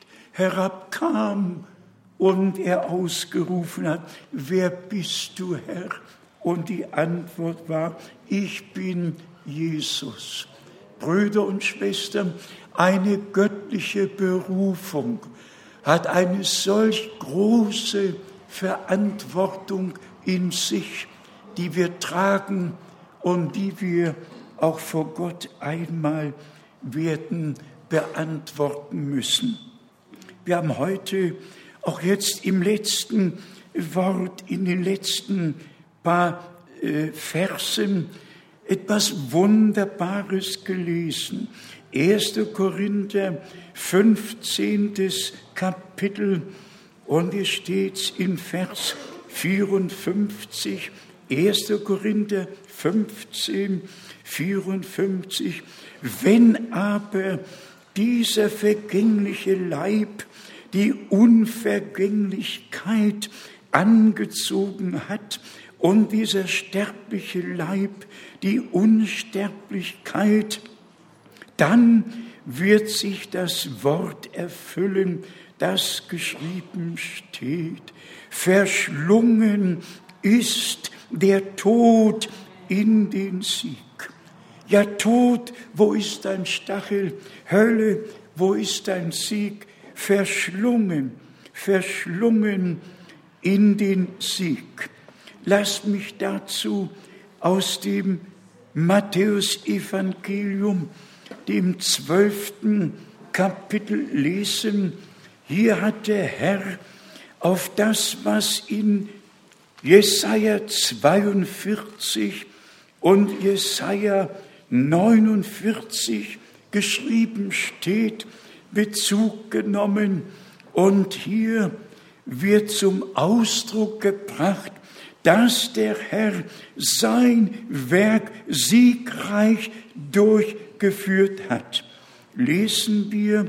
Speaker 1: herabkam und er ausgerufen hat, wer bist du, Herr? Und die Antwort war, ich bin Jesus. Brüder und Schwestern, eine göttliche Berufung hat eine solch große Verantwortung in sich, die wir tragen und die wir auch vor Gott einmal werden beantworten müssen. Wir haben heute auch jetzt im letzten Wort, in den letzten paar äh, Versen etwas Wunderbares gelesen. erster Korinther, fünfzehntes Kapitel, und hier steht in Vers vierundfünfzig, erster Korinther fünfzehn, vierundfünfzig, wenn aber dieser vergängliche Leib die Unvergänglichkeit angezogen hat und dieser sterbliche Leib die Unsterblichkeit, dann wird sich das Wort erfüllen, das geschrieben steht. Verschlungen ist der Tod in den Sieg. Ja, Tod, wo ist dein Stachel? Hölle, wo ist dein Sieg? Verschlungen, verschlungen in den Sieg. Lasst mich dazu aus dem Matthäus-Evangelium, dem zwölften Kapitel lesen. Hier hat der Herr auf das, was in Jesaja zweiundvierzig und Jesaja neunundvierzig geschrieben steht, Bezug genommen. Und hier wird zum Ausdruck gebracht, dass der Herr sein Werk siegreich durchgeführt hat. Lesen wir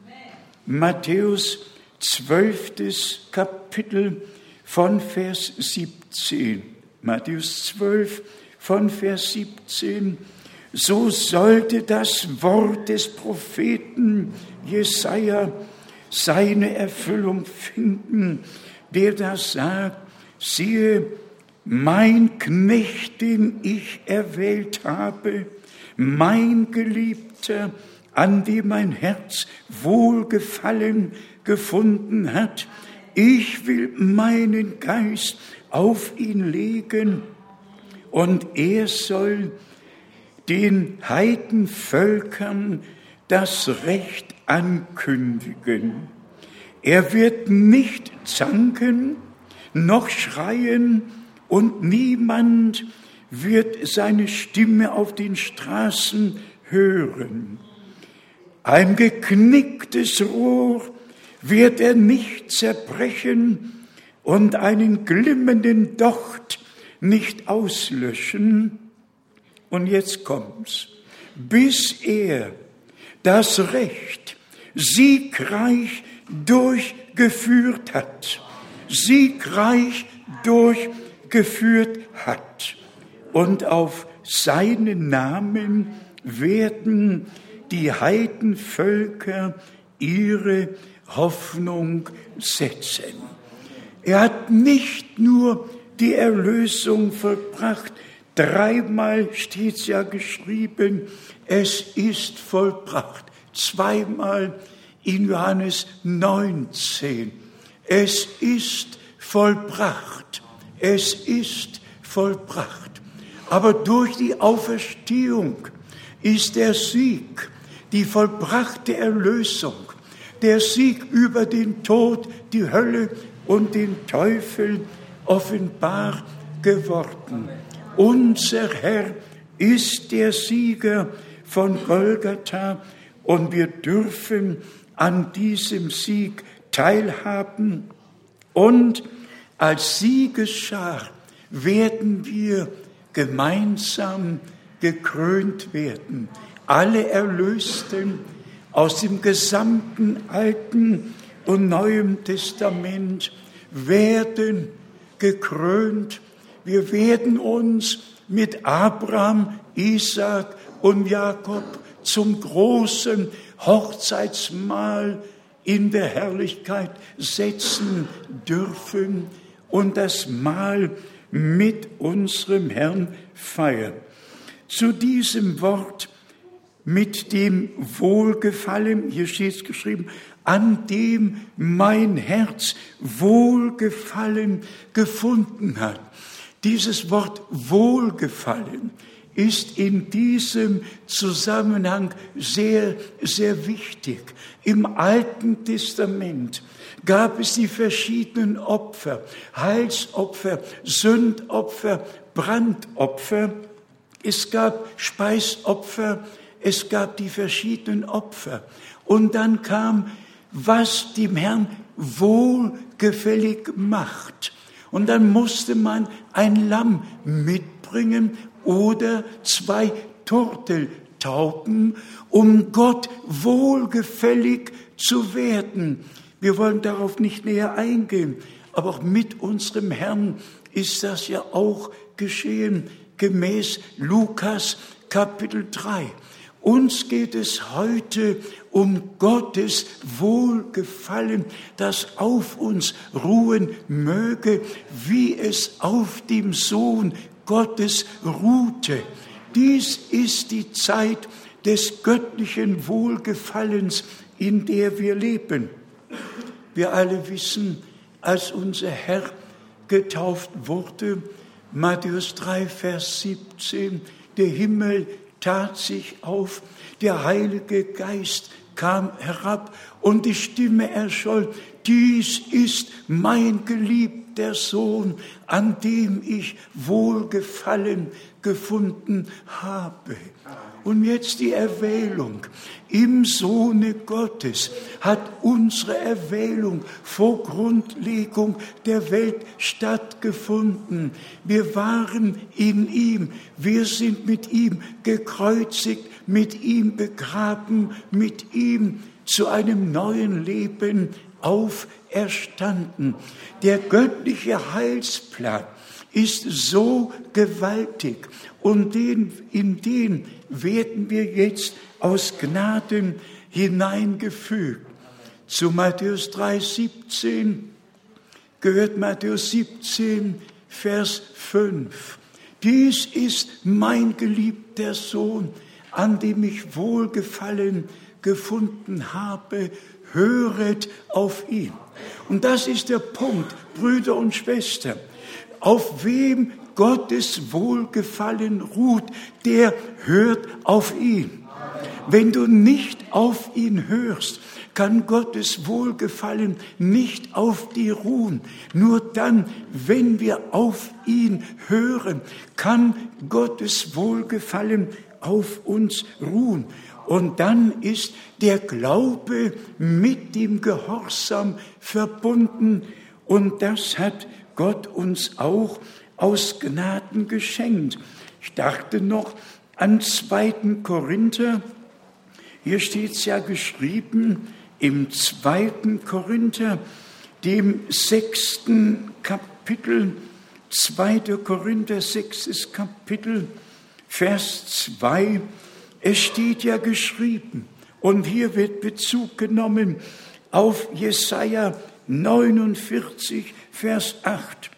Speaker 1: Matthäus zwölftes Kapitel von Vers siebzehn. Matthäus zwölf von Vers siebzehn. So sollte das Wort des Propheten Jesaja seine Erfüllung finden, der da sagt, siehe, mein Knecht, den ich erwählt habe, mein Geliebter, an dem mein Herz Wohlgefallen gefunden hat. Ich will meinen Geist auf ihn legen und er soll den Heidenvölkern das Recht ankündigen. Er wird nicht zanken, noch schreien und niemand wird seine Stimme auf den Straßen hören. Ein geknicktes Rohr wird er nicht zerbrechen und einen glimmenden Docht nicht auslöschen. Und jetzt kommt's. Bis er das Recht siegreich durchgeführt hat. Siegreich durchgeführt hat. Und auf seinen Namen werden die Heidenvölker ihre Hoffnung setzen. Er hat nicht nur die Erlösung vollbracht, dreimal steht's ja geschrieben, es ist vollbracht. Zweimal in Johannes neunzehn. Es ist vollbracht. Es ist vollbracht. Aber durch die Auferstehung ist der Sieg, die vollbrachte Erlösung, der Sieg über den Tod, die Hölle und den Teufel offenbar geworden. Unser Herr ist der Sieger von Golgatha und wir dürfen an diesem Sieg teilhaben. Und als Siegesschar werden wir gemeinsam gekrönt werden. Alle Erlösten aus dem gesamten Alten und Neuen Testament werden gekrönt. Wir werden uns mit Abraham, Isaak und Jakob zum großen Hochzeitsmahl in der Herrlichkeit setzen dürfen und das Mahl mit unserem Herrn feiern. Zu diesem Wort mit dem Wohlgefallen, hier steht es geschrieben, an dem mein Herz Wohlgefallen gefunden hat. Dieses Wort Wohlgefallen ist in diesem Zusammenhang sehr, sehr wichtig. Im Alten Testament gab es die verschiedenen Opfer, Heilsopfer, Sündopfer, Brandopfer. Es gab Speisopfer, es gab die verschiedenen Opfer. Und dann kam, was dem Herrn wohlgefällig macht. Und dann musste man ein Lamm mitbringen oder zwei Turteltauben, um Gott wohlgefällig zu werden. Wir wollen darauf nicht näher eingehen, aber auch mit unserem Herrn ist das ja auch geschehen, gemäß Lukas Kapitel drei. Uns geht es heute um Gottes Wohlgefallen, das auf uns ruhen möge, wie es auf dem Sohn Gottes ruhte. Dies ist die Zeit des göttlichen Wohlgefallens, in der wir leben. Wir alle wissen, als unser Herr getauft wurde, Matthäus drei, Vers siebzehn, der Himmel tat sich auf, der Heilige Geist kam herab und die Stimme erscholl, dies ist mein Geliebter, geliebter Sohn, an dem ich Wohlgefallen gefunden habe. Und jetzt die Erwählung. Im Sohne Gottes hat unsere Erwählung vor Grundlegung der Welt stattgefunden. Wir waren in ihm, wir sind mit ihm gekreuzigt, mit ihm begraben, mit ihm zu einem neuen Leben auferstanden. Der göttliche Heilsplan ist so gewaltig und den, in den werden wir jetzt aus Gnaden hineingefügt. Zu Matthäus drei siebzehn gehört Matthäus siebzehn, Vers fünf. Dies ist mein geliebter Sohn, an dem ich Wohlgefallen gefunden habe, höret auf ihn. Und das ist der Punkt, Brüder und Schwestern. Auf wem Gottes Wohlgefallen ruht, der hört auf ihn. Wenn du nicht auf ihn hörst, kann Gottes Wohlgefallen nicht auf dir ruhen. Nur dann, wenn wir auf ihn hören, kann Gottes Wohlgefallen auf uns ruhen. Und dann ist der Glaube mit dem Gehorsam verbunden. Und das hat Gott uns auch aus Gnaden geschenkt. Ich dachte noch an zweiten Korinther. Hier steht es ja geschrieben im zweiten Korinther, dem sechsten Kapitel, zweiter Korinther, sechstes Kapitel, Vers zwei. Es steht ja geschrieben, und hier wird Bezug genommen auf Jesaja neunundvierzig, Vers acht.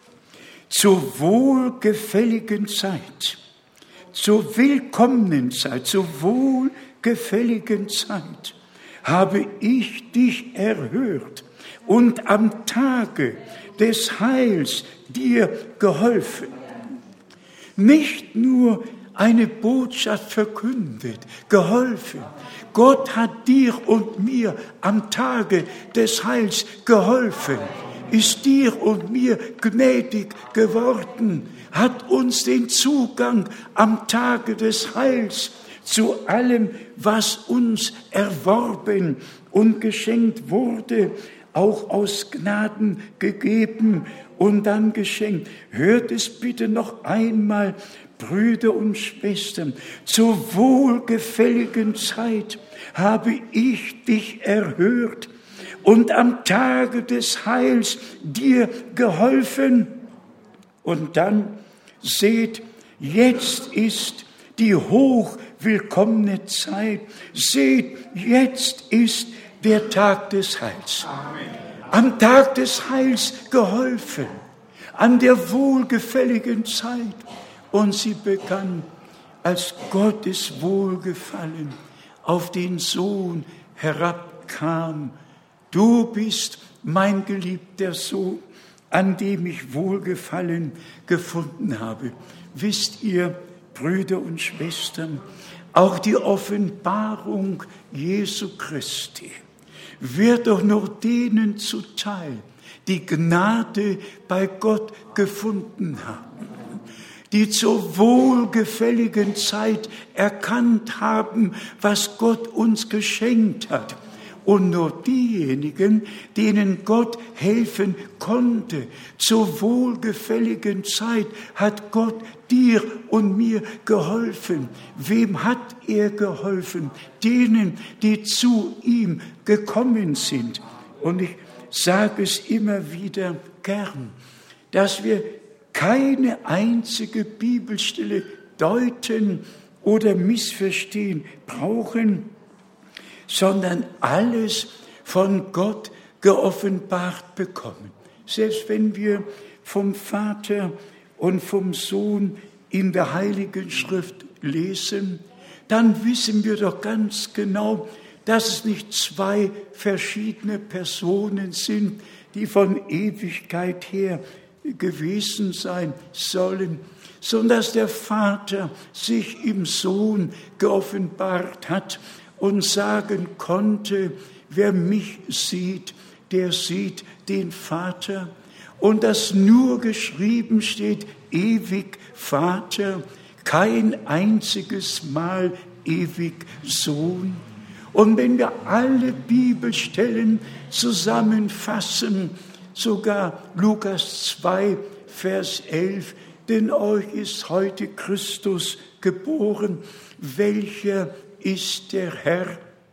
Speaker 1: Zur wohlgefälligen Zeit, zur willkommenen Zeit, zur wohlgefälligen Zeit habe ich dich erhört und am Tage des Heils dir geholfen. Nicht nur eine Botschaft verkündet, geholfen. Gott hat dir und mir am Tage des Heils geholfen, ist dir und mir gnädig geworden, hat uns den Zugang am Tage des Heils zu allem, was uns erworben und geschenkt wurde, auch aus Gnaden gegeben und dann geschenkt. Hört es bitte noch einmal, Brüder und Schwestern, zur wohlgefälligen Zeit habe ich dich erhört und am Tage des Heils dir geholfen. Und dann seht, jetzt ist die hochwillkommene Zeit. Seht, jetzt ist der Tag des Heils. Amen. Am Tag des Heils geholfen, an der wohlgefälligen Zeit. Und sie begann, als Gottes Wohlgefallen auf den Sohn herabkam. Du bist mein geliebter Sohn, an dem ich Wohlgefallen gefunden habe. Wisst ihr, Brüder und Schwestern, auch die Offenbarung Jesu Christi wird doch nur denen zuteil, die Gnade bei Gott gefunden haben, die zur wohlgefälligen Zeit erkannt haben, was Gott uns geschenkt hat. Und nur diejenigen, denen Gott helfen konnte, zur wohlgefälligen Zeit hat Gott dir und mir geholfen. Wem hat er geholfen? Denen, die zu ihm gekommen sind. Und ich sage es immer wieder gern, dass wir keine einzige Bibelstelle deuten oder missverstehen brauchen, sondern alles von Gott geoffenbart bekommen. Selbst wenn wir vom Vater und vom Sohn in der Heiligen Schrift lesen, dann wissen wir doch ganz genau, dass es nicht zwei verschiedene Personen sind, die von Ewigkeit her gewesen sein sollen, sondern dass der Vater sich im Sohn geoffenbart hat und sagen konnte, wer mich sieht, der sieht den Vater. und dass nur geschrieben steht, ewig Vater, kein einziges Mal ewig Sohn. Und wenn wir alle Bibelstellen zusammenfassen, sogar Lukas zwei, Vers elf, denn euch ist heute Christus geboren, welcher ist der Herr?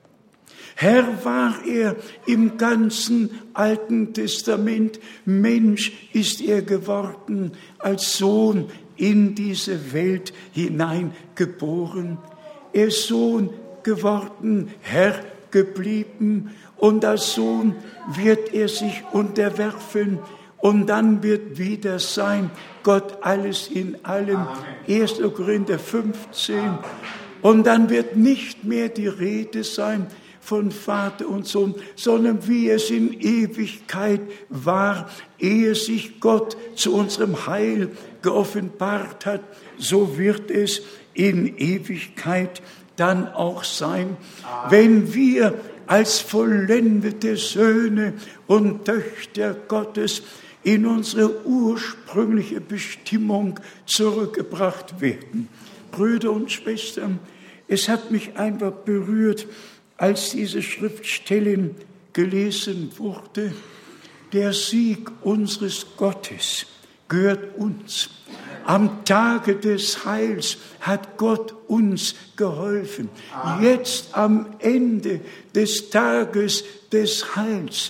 Speaker 1: Herr war er im ganzen Alten Testament, Mensch ist er geworden, als Sohn in diese Welt hineingeboren. Er ist Sohn geworden, Herr geblieben, und als Sohn wird er sich unterwerfen und dann wird wieder sein, Gott alles in allem. erster Korinther fünfzehn. Und dann wird nicht mehr die Rede sein von Vater und Sohn, sondern wie es in Ewigkeit war, ehe sich Gott zu unserem Heil geoffenbart hat, so wird es in Ewigkeit dann auch sein, wenn wir als vollendete Söhne und Töchter Gottes in unsere ursprüngliche Bestimmung zurückgebracht werden. Brüder und Schwestern, es hat mich einfach berührt, als diese Schriftstellen gelesen wurde. Der Sieg unseres Gottes gehört uns. Am Tage des Heils hat Gott uns geholfen. Jetzt am Ende des Tages des Heils,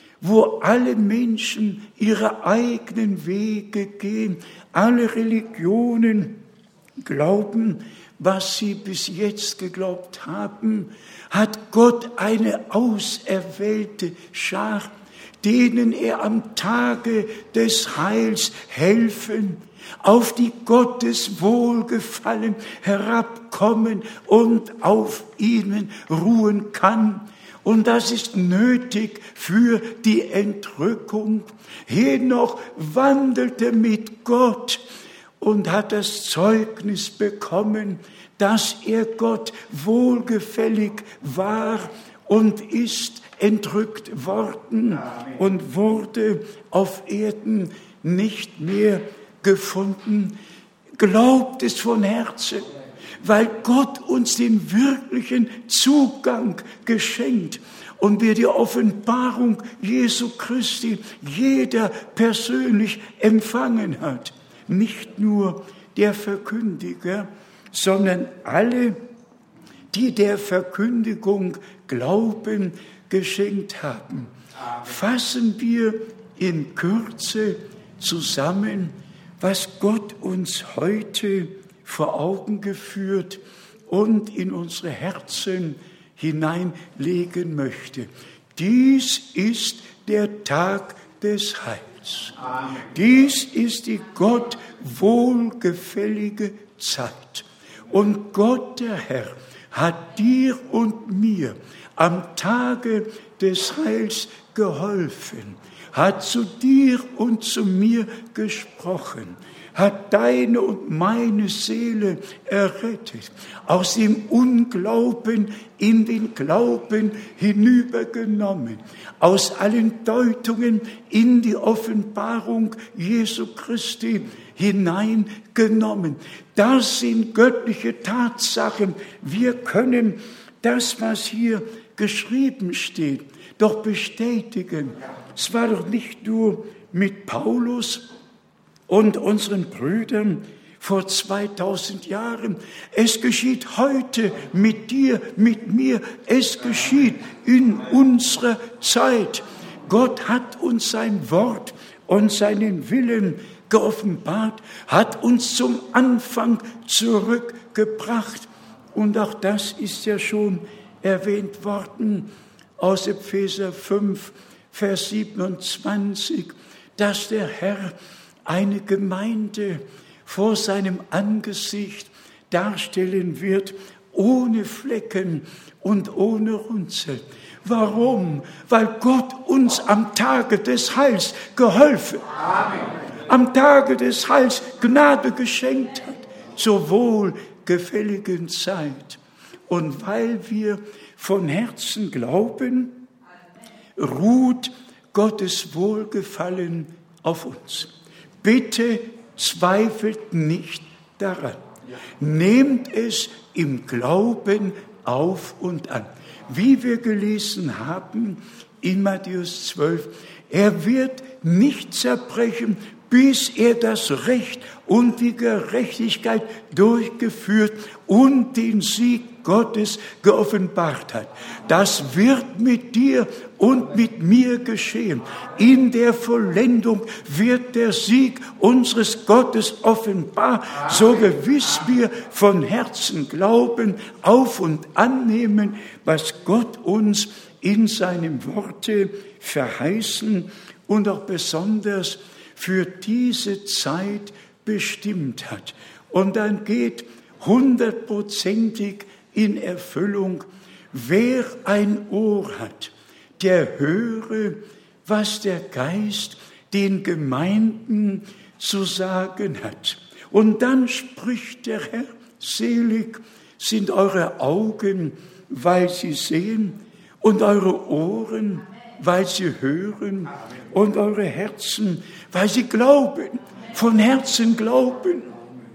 Speaker 1: wo alle Menschen ihre eigenen Wege gehen, alle Religionen glauben, was sie bis jetzt geglaubt haben, hat Gott eine auserwählte Schar, denen er am Tage des Heils helfen, auf die Gottes Wohlgefallen herabkommen und auf ihnen ruhen kann. Und das ist nötig für die Entrückung. Henoch wandelte mit Gott und hat das Zeugnis bekommen, dass er Gott wohlgefällig war und ist entrückt worden und wurde auf Erden nicht mehr gefunden. Glaubt es von Herzen, weil Gott uns den wirklichen Zugang geschenkt und wir die Offenbarung Jesu Christi jeder persönlich empfangen hat. Nicht nur der Verkündiger, sondern alle, die der Verkündigung Glauben geschenkt haben. Fassen wir in Kürze zusammen, was Gott uns heute vor Augen geführt und in unsere Herzen hineinlegen möchte. Dies ist der Tag des Heils. Amen. Dies ist die Gott wohlgefällige Zeit. Und Gott, der Herr, hat dir und mir am Tage des Heils geholfen, hat zu dir und zu mir gesprochen, hat deine und meine Seele errettet, aus dem Unglauben in den Glauben hinübergenommen, aus allen Deutungen in die Offenbarung Jesu Christi hineingenommen. Das sind göttliche Tatsachen. Wir können das, was hier geschrieben steht, doch bestätigen. Es war doch nicht nur mit Paulus und unseren Brüdern vor zweitausend Jahren. Es geschieht heute mit dir, mit mir. Es geschieht in unserer Zeit. Gott hat uns sein Wort und seinen Willen geoffenbart, hat uns zum Anfang zurückgebracht. Und auch das ist ja schon erwähnt worden aus Epheser fünf, Vers siebenundzwanzig, dass der Herr eine Gemeinde vor seinem Angesicht darstellen wird, ohne Flecken und ohne Runzel. Warum? Weil Gott uns am Tage des Heils geholfen hat, am Tage des Heils Gnade geschenkt hat, zur wohlgefälligen Zeit. Und weil wir von Herzen glauben, ruht Gottes Wohlgefallen auf uns. Bitte zweifelt nicht daran. Nehmt es im Glauben auf und an. Wie wir gelesen haben in Matthäus zwölf, er wird nicht zerbrechen, bis er das Recht und die Gerechtigkeit durchgeführt und den Sieg Gottes geoffenbart hat. Das wird mit dir und mit mir geschehen. In der Vollendung wird der Sieg unseres Gottes offenbar, so gewiss wir von Herzen glauben, auf und annehmen, was Gott uns in seinem Worte verheißen und auch besonders für diese Zeit bestimmt hat. Und dann geht hundertprozentig in Erfüllung, wer ein Ohr hat, der höre, was der Geist den Gemeinden zu sagen hat. Und dann spricht der Herr, selig sind eure Augen, weil sie sehen, und eure Ohren, weil sie hören, und eure Herzen, weil sie glauben, von Herzen glauben.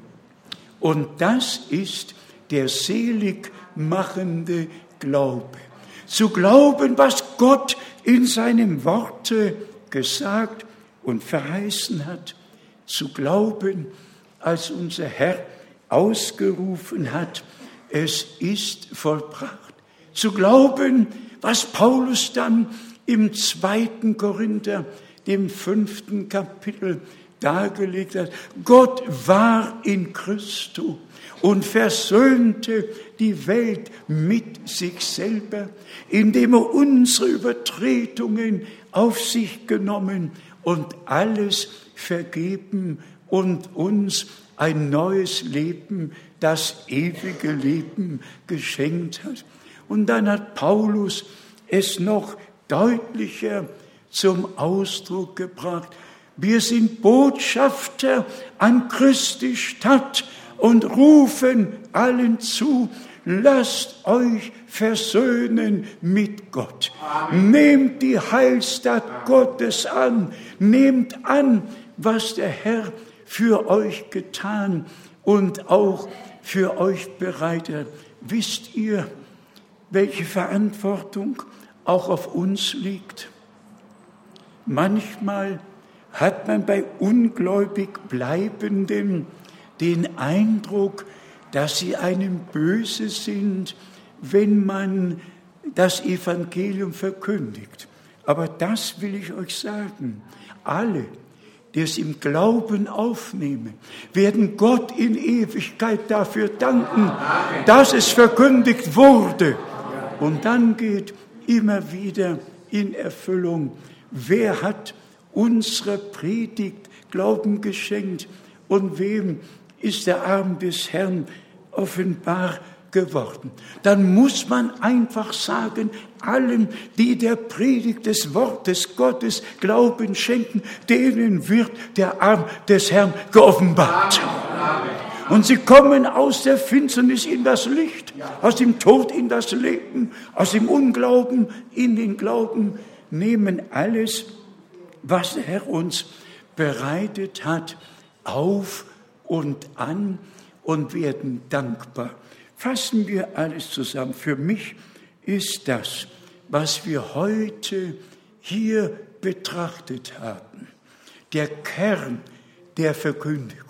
Speaker 1: Und das ist der selig machende Glaube. Zu glauben, was Gott in seinem Worte gesagt und verheißen hat. Zu glauben, als unser Herr ausgerufen hat, es ist vollbracht. Zu glauben, was Paulus dann im zweiten Korinther, dem fünften Kapitel, dargelegt hat. Gott war in Christus und versöhnte die Welt mit sich selber, indem er unsere Übertretungen auf sich genommen und alles vergeben und uns ein neues Leben, das ewige Leben geschenkt hat. Und dann hat Paulus es noch deutlicher zum Ausdruck gebracht. Wir sind Botschafter an Christi Stadt und rufen allen zu, lasst euch versöhnen mit Gott. Amen. Nehmt die Heilstat Gottes an, nehmt an, was der Herr für euch getan und auch für euch bereitet. Wisst ihr, welche Verantwortung auch auf uns liegt? Manchmal hat man bei ungläubig Bleibenden den Eindruck, dass sie einem böse sind, wenn man das Evangelium verkündigt. Aber das will ich euch sagen. Alle, die es im Glauben aufnehmen, werden Gott in Ewigkeit dafür danken, dass es verkündigt wurde. Und dann geht immer wieder in Erfüllung, wer hat unsere Predigt Glauben geschenkt und wem ist der Arm des Herrn offenbar geworden. Dann muss man einfach sagen, allen, die der Predigt des Wortes Gottes Glauben schenken, denen wird der Arm des Herrn geoffenbart. Amen. Und sie kommen aus der Finsternis in das Licht, aus dem Tod in das Leben, aus dem Unglauben in den Glauben, nehmen alles, was der Herr uns bereitet hat, auf und an und werden dankbar. Fassen wir alles zusammen. Für mich ist das, was wir heute hier betrachtet haben, der Kern der Verkündigung.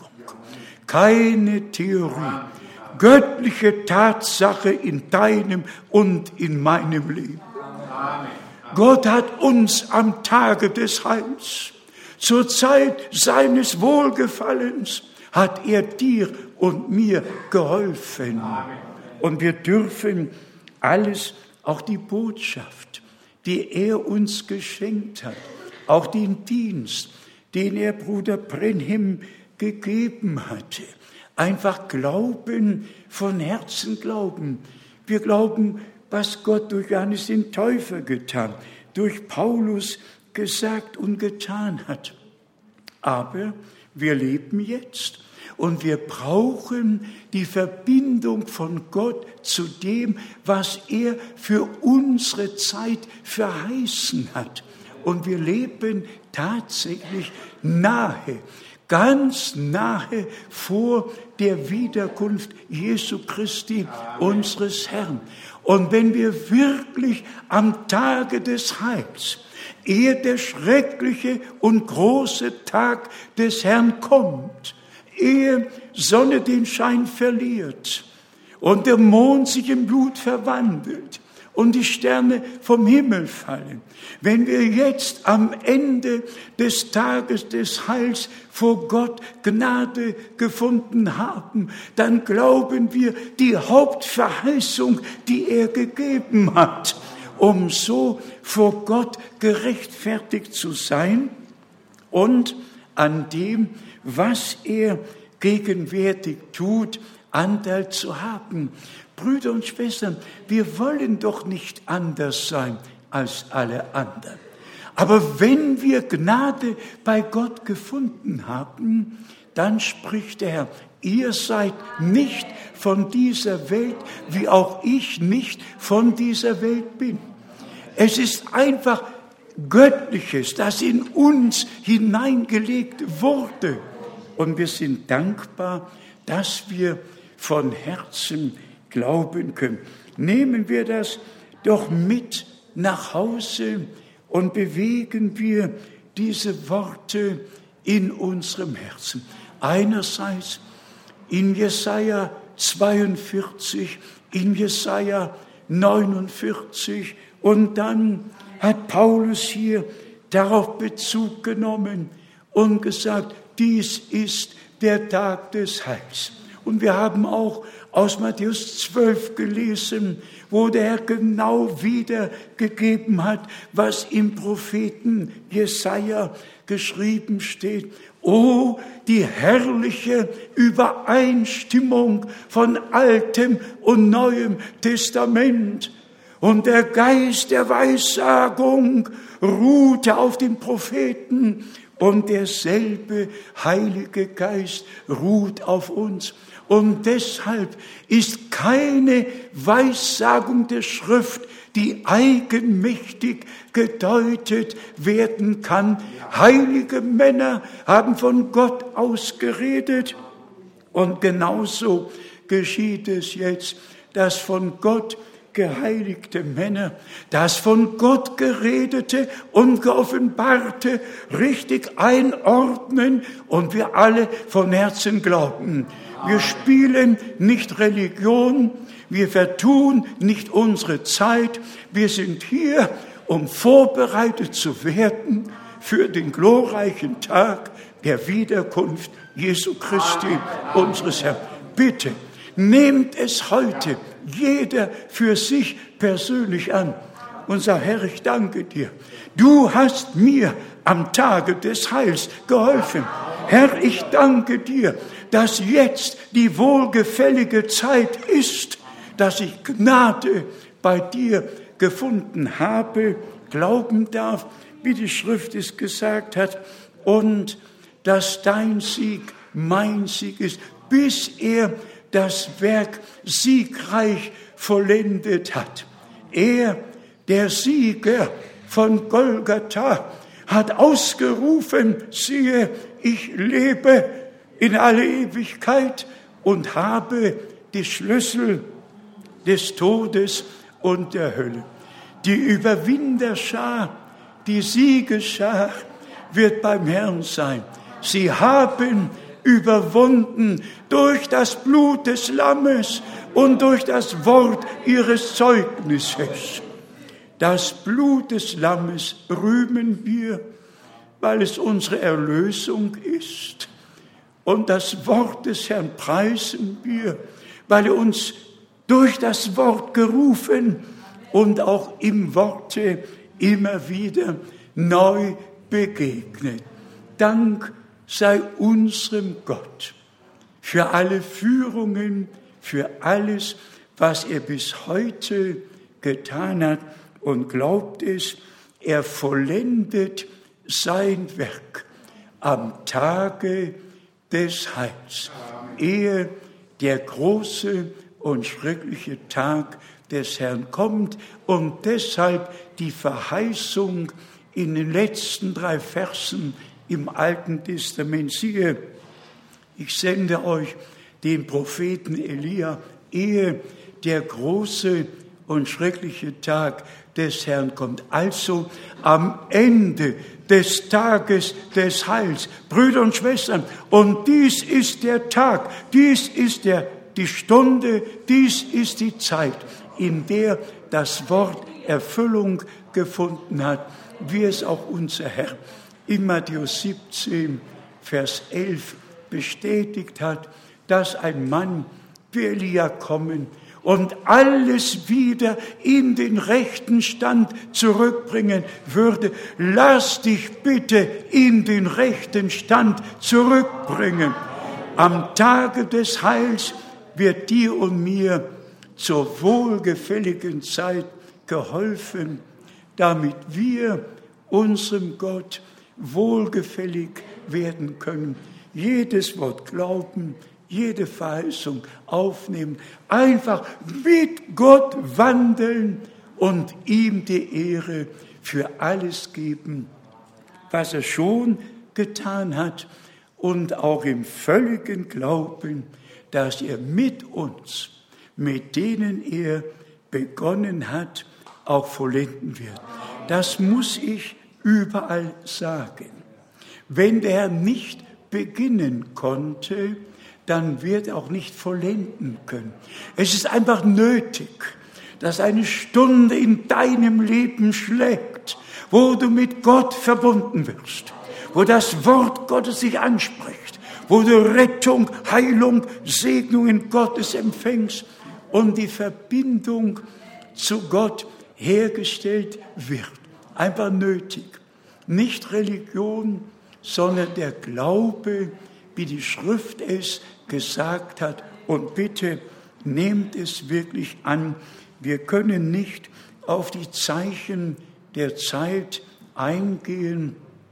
Speaker 1: Keine Theorie, göttliche Tatsache in deinem und in meinem Leben. Gott hat uns am Tage des Heils, zur Zeit seines Wohlgefallens, hat er dir und mir geholfen. Und wir dürfen alles, auch die Botschaft, die er uns geschenkt hat, auch den Dienst, den er Bruder Brenhim gegeben hatte, einfach glauben, von Herzen glauben. Wir glauben, was Gott durch Johannes den Täufer getan, durch Paulus gesagt und getan hat. Aber wir leben jetzt und wir brauchen die Verbindung von Gott zu dem, was er für unsere Zeit verheißen hat. und wir leben tatsächlich nahe, ganz nahe vor der Wiederkunft Jesu Christi, unseres Herrn. Und wenn wir wirklich am Tage des Heils, ehe der schreckliche und große Tag des Herrn kommt, ehe Sonne den Schein verliert und der Mond sich in Blut verwandelt und die Sterne vom Himmel fallen, wenn wir jetzt am Ende des Tages des Heils vor Gott Gnade gefunden haben, dann glauben wir die Hauptverheißung, die er gegeben hat, um so vor Gott gerechtfertigt zu sein und an dem, was er gegenwärtig tut, Anteil zu haben. Brüder und Schwestern, wir wollen doch nicht anders sein als alle anderen. Aber wenn wir Gnade bei Gott gefunden haben, dann spricht der Herr, ihr seid nicht von dieser Welt, wie auch ich nicht von dieser Welt bin. Es ist einfach Göttliches, das in uns hineingelegt wurde. Und wir sind dankbar, dass wir von Herzen glauben können. Nehmen wir das doch mit nach Hause und bewegen wir diese Worte in unserem Herzen. Einerseits in Jesaja zweiundvierzig, in Jesaja neunundvierzig und dann hat Paulus hier darauf Bezug genommen und gesagt, dies ist der Tag des Heils. Und wir haben auch aus Matthäus zwölf gelesen, wo der Herr genau wiedergegeben hat, was im Propheten Jesaja geschrieben steht. Oh, die herrliche Übereinstimmung von Altem und Neuem Testament. Und der Geist der Weissagung ruhte auf den Propheten und derselbe Heilige Geist ruht auf uns. Und deshalb ist keine Weissagung der Schrift, die eigenmächtig gedeutet werden kann. Heilige Männer haben von Gott aus geredet. Und genauso geschieht es jetzt, dass von Gott geheiligte Männer, das von Gott geredete und geoffenbarte richtig einordnen und wir alle von Herzen glauben. Wir spielen nicht Religion, wir vertun nicht unsere Zeit, wir sind hier, um vorbereitet zu werden für den glorreichen Tag der Wiederkunft Jesu Christi, unseres Herrn. Bitte, nehmt es heute jeder für sich persönlich an und sagt, Herr, ich danke dir. Du hast mir am Tage des Heils geholfen. Herr, ich danke dir, dass jetzt die wohlgefällige Zeit ist, dass ich Gnade bei dir gefunden habe, glauben darf, wie die Schrift es gesagt hat, und dass dein Sieg mein Sieg ist, bis er das Werk siegreich vollendet hat. Er, der Sieger von Golgatha, hat ausgerufen, siehe, ich lebe in alle Ewigkeit und habe die Schlüssel des Todes und der Hölle. Die Überwinderschar, die Siegesschar wird beim Herrn sein. Sie haben überwunden durch das Blut des Lammes und durch das Wort ihres Zeugnisses. Das Blut des Lammes rühmen wir, weil es unsere Erlösung ist. Und das Wort des Herrn preisen wir, weil er uns durch das Wort gerufen und auch im Worte immer wieder neu begegnet. Dank sei unserem Gott für alle Führungen, für alles, was er bis heute getan hat, und glaubt es, er vollendet sein Werk am Tage des Heils, ehe der große und schreckliche Tag des Herrn kommt, und deshalb die Verheißung in den letzten drei Versen im Alten Testament. Siehe, ich sende euch den Propheten Elia, ehe der große und schreckliche Tag des Herrn kommt. Also am Ende des Tages des Heils, Brüder und Schwestern. Und dies ist der Tag, dies ist der, die Stunde, dies ist die Zeit, in der das Wort Erfüllung gefunden hat, wie es auch unser Herr in Matthäus siebzehn, Vers elf bestätigt hat, dass ein Mann wie Elia kommen und alles wieder in den rechten Stand zurückbringen würde. Lass dich bitte in den rechten Stand zurückbringen. Am Tage des Heils wird dir und mir zur wohlgefälligen Zeit geholfen, damit wir unserem Gott wohlgefällig werden können. Jedes Wort glauben, jede Verheißung aufnehmen, einfach mit Gott wandeln und ihm die Ehre für alles geben, was er schon getan hat, und auch im völligen Glauben, dass er mit uns, mit denen er begonnen hat, auch vollenden wird. Das muss ich überall sagen. Wenn der Herr nicht beginnen konnte, dann wird er auch nicht vollenden können. Es ist einfach nötig, dass eine Stunde in deinem Leben schlägt, wo du mit Gott verbunden wirst, wo das Wort Gottes sich anspricht, wo du Rettung, Heilung, Segnungen Gottes empfängst und die Verbindung zu Gott hergestellt wird. Einfach nötig. Nicht Religion, sondern der Glaube, wie die Schrift es gesagt hat. Und bitte nehmt es wirklich an. Wir können nicht auf die Zeichen der Zeit eingehen,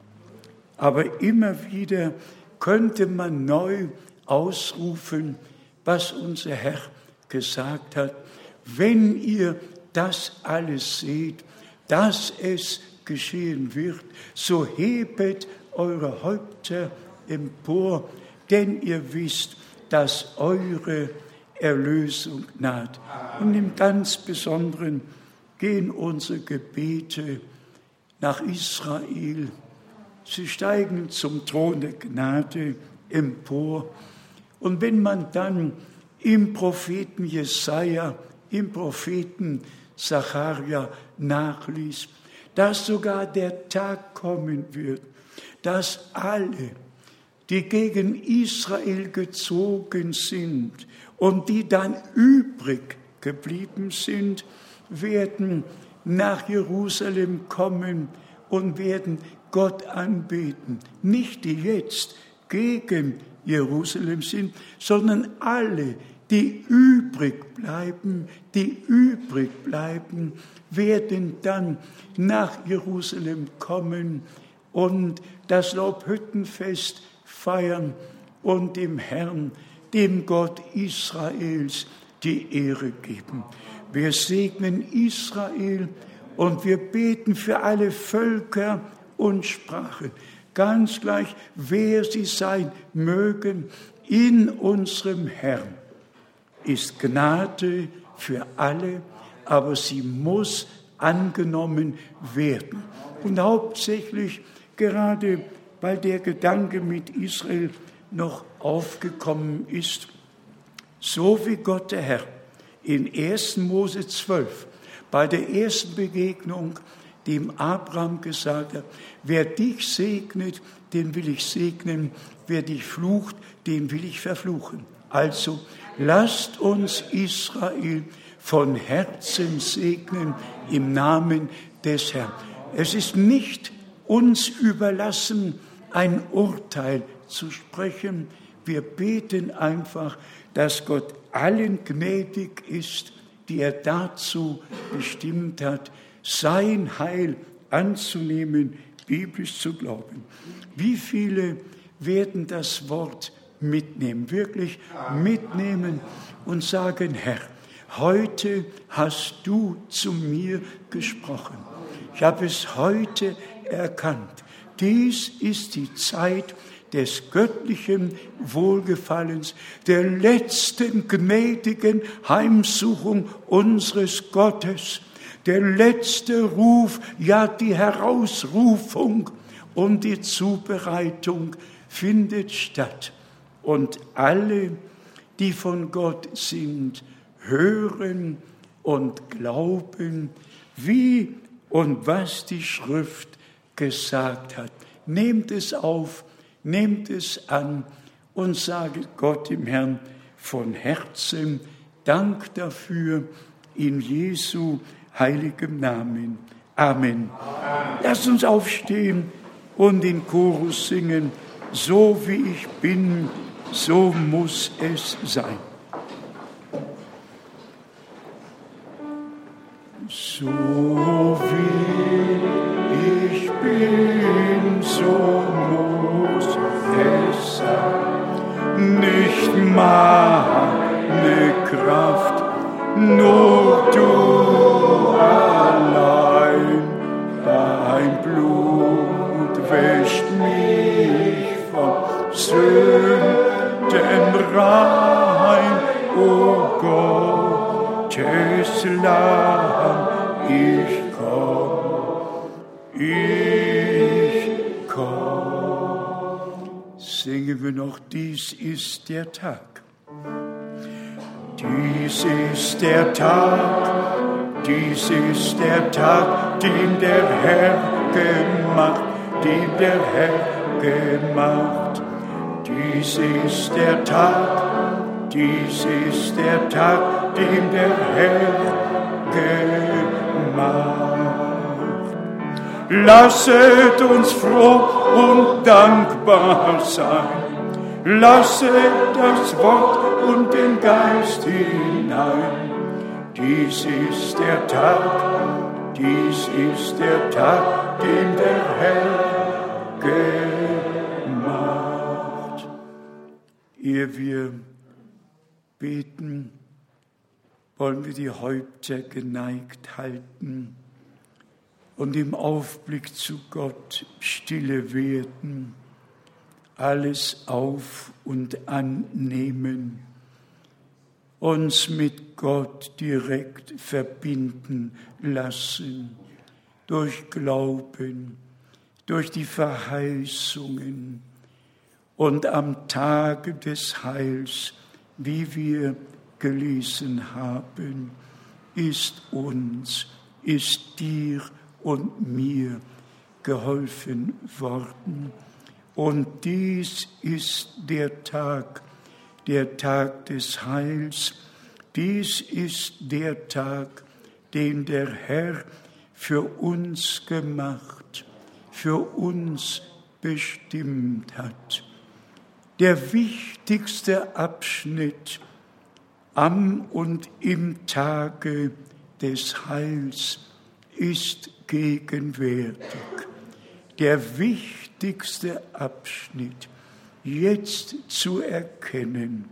Speaker 1: aber immer wieder könnte man neu ausrufen, was unser Herr gesagt hat. Wenn ihr das alles seht, dass es geschehen wird, so hebet eure Häupter empor, denn ihr wisst, dass eure Erlösung naht. Und im ganz Besonderen gehen unsere Gebete nach Israel. Sie steigen zum Thron der Gnade empor. Und wenn man dann im Propheten Jesaja, im Propheten Sacharja nachliest, dass sogar der Tag kommen wird, dass alle, die gegen Israel gezogen sind und die dann übrig geblieben sind, werden nach Jerusalem kommen und werden Gott anbeten. Nicht die jetzt gegen Jerusalem sind, sondern alle, die übrig bleiben, die übrig bleiben, werden dann nach Jerusalem kommen und das Laubhüttenfest feiern und dem Herrn, dem Gott Israels, die Ehre geben. Wir segnen Israel und wir beten für alle Völker und Sprachen, ganz gleich, wer sie sein mögen, in unserem Herrn ist Gnade für alle, aber sie muss angenommen werden. Und hauptsächlich gerade, weil der Gedanke mit Israel noch aufgekommen ist, so wie Gott der Herr in ersten Mose zwölf bei der ersten Begegnung dem Abraham gesagt hat, wer dich segnet, den will ich segnen, wer dich flucht, den will ich verfluchen. Also lasst uns Israel von Herzen segnen im Namen des Herrn. Es ist nicht uns überlassen, ein Urteil zu sprechen. Wir beten einfach, dass Gott allen gnädig ist, die er dazu bestimmt hat, sein Heil anzunehmen, biblisch zu glauben. Wie viele werden das Wort mitnehmen, wirklich mitnehmen und sagen, Herr, heute hast du zu mir gesprochen. Ich habe es heute erkannt. Dies ist die Zeit des göttlichen Wohlgefallens, der letzten gnädigen Heimsuchung unseres Gottes, der letzte Ruf, ja die Herausrufung und die Zubereitung findet statt. Und alle, die von Gott sind, hören und glauben, wie und was die Schrift gesagt hat. Nehmt es auf, nehmt es an und saget Gott dem Herrn von Herzen Dank dafür in Jesu heiligem Namen. Amen. Amen. Lasst uns aufstehen und den Chorus singen. So wie ich bin, so muss es sein. So wie ich bin, so muss es sein. Nicht meine Kraft, nur du allein. Dein Blut wäscht mich von Sünden rein, o Gottes Lamm, ich komm, ich komm. Singen wir noch, dies ist der Tag. Dies ist der Tag, dies ist der Tag, den der Herr gemacht, den der Herr gemacht. Dies ist der Tag, dies ist der Tag, den der Herr gemacht. Lasset uns froh und dankbar sein. Lasset das Wort und den Geist hinein. Dies ist der Tag, dies ist der Tag, den der Herr gemacht. Ehe wir beten, wollen wir die Häupter geneigt halten und im Aufblick zu Gott stille werden, alles auf- und annehmen, uns mit Gott direkt verbinden lassen, durch Glauben, durch die Verheißungen und am Tage des Heils, wie wir gelesen haben, ist uns, ist dir und mir geholfen worden. Und dies ist der Tag, der Tag des Heils. Dies ist der Tag, den der Herr für uns gemacht, für uns bestimmt hat. Der wichtigste Abschnitt am und im Tage des Heils ist gegenwärtig. Der wichtigste Abschnitt, jetzt zu erkennen,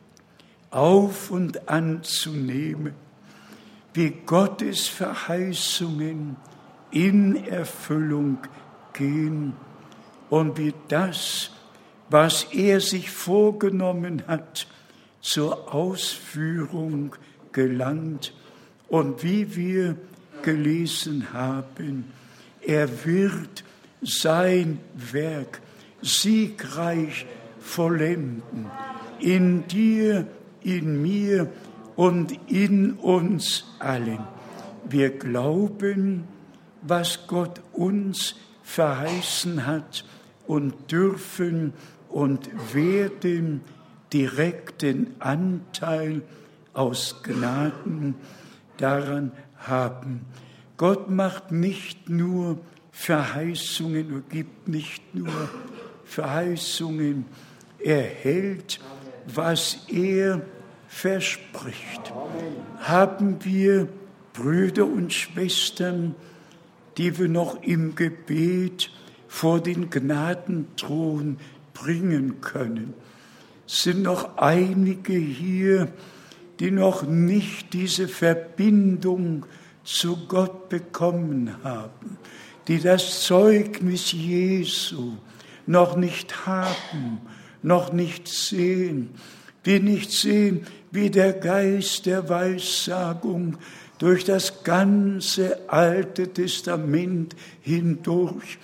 Speaker 1: auf und anzunehmen, wie Gottes Verheißungen in Erfüllung gehen und wie das, was er sich vorgenommen hat, zur Ausführung gelangt und wie wir gelesen haben, er wird sein Werk siegreich vollenden, in dir, in mir und in uns allen. Wir glauben, was Gott uns verheißen hat und dürfen und werden direkten Anteil aus Gnaden daran haben. Gott macht nicht nur Verheißungen und gibt nicht nur Verheißungen, er hält, was er verspricht. Haben wir Brüder und Schwestern, die wir noch im Gebet vor den Gnadenthron bringen können? Sind noch einige hier, die noch nicht diese Verbindung zu Gott bekommen haben, die das Zeugnis Jesu noch nicht haben, noch nicht sehen, die nicht sehen, wie der Geist der Weissagung durch das ganze Alte Testament hindurch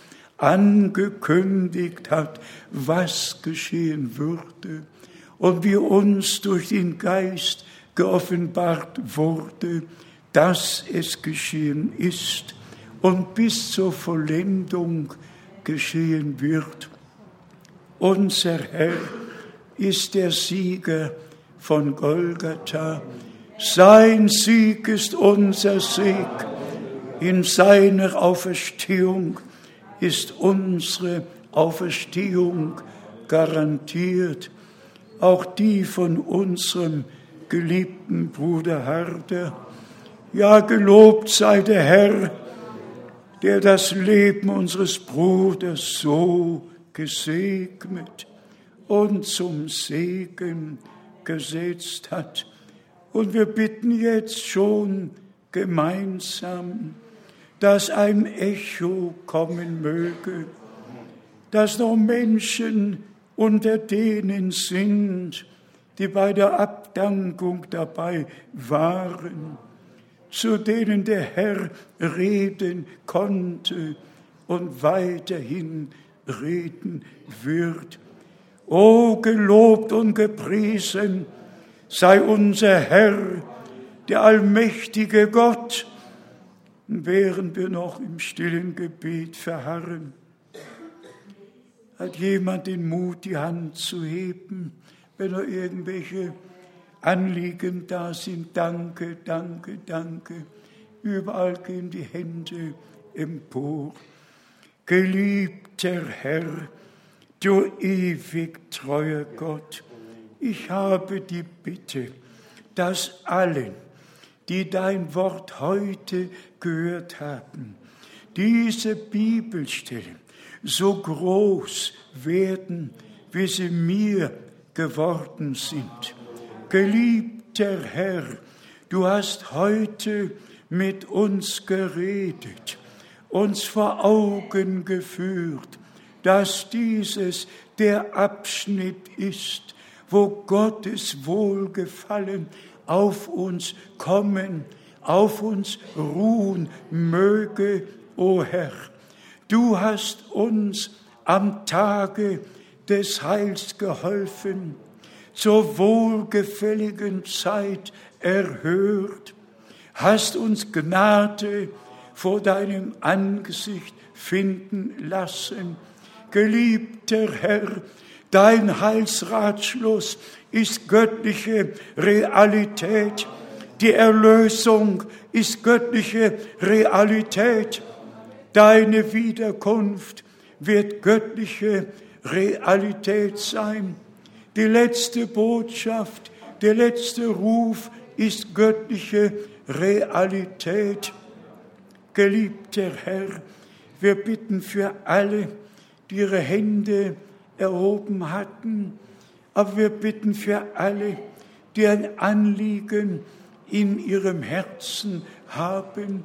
Speaker 1: angekündigt hat, was geschehen würde und wie uns durch den Geist geoffenbart wurde, dass es geschehen ist und bis zur Vollendung geschehen wird. Unser Herr ist der Sieger von Golgatha. Sein Sieg ist unser Sieg. In seiner Auferstehung ist unsere Auferstehung garantiert. Auch die von unserem geliebten Bruder Harder. Ja, gelobt sei der Herr, der das Leben unseres Bruders so gesegnet und zum Segen gesetzt hat. Und wir bitten jetzt schon gemeinsam, dass ein Echo kommen möge, dass noch Menschen unter denen sind, die bei der Abdankung dabei waren, zu denen der Herr reden konnte und weiterhin reden wird. O gelobt und gepriesen sei unser Herr, der allmächtige Gott, während wir noch im stillen Gebet verharren. Hat jemand den Mut, die Hand zu heben, wenn noch irgendwelche Anliegen da sind? Danke, danke, danke. Überall gehen die Hände empor. Geliebter Herr, du ewig treuer Gott, ich habe die Bitte, dass allen, die dein Wort heute gehört haben, diese Bibelstellen so groß werden, wie sie mir geworden sind. Geliebter Herr, du hast heute mit uns geredet, uns vor Augen geführt, dass dieses der Abschnitt ist, wo Gottes Wohlgefallen auf uns kommen, auf uns ruhen möge, o Herr. Du hast uns am Tage des Heils geholfen, zur wohlgefälligen Zeit erhört, hast uns Gnade vor deinem Angesicht finden lassen. Geliebter Herr, dein Heilsratschluss ist göttliche Realität. Die Erlösung ist göttliche Realität. Deine Wiederkunft wird göttliche Realität sein. Die letzte Botschaft, der letzte Ruf ist göttliche Realität. Geliebter Herr, wir bitten für alle, die ihre Hände erhoben hatten, aber wir bitten für alle, die ein Anliegen in ihrem Herzen haben.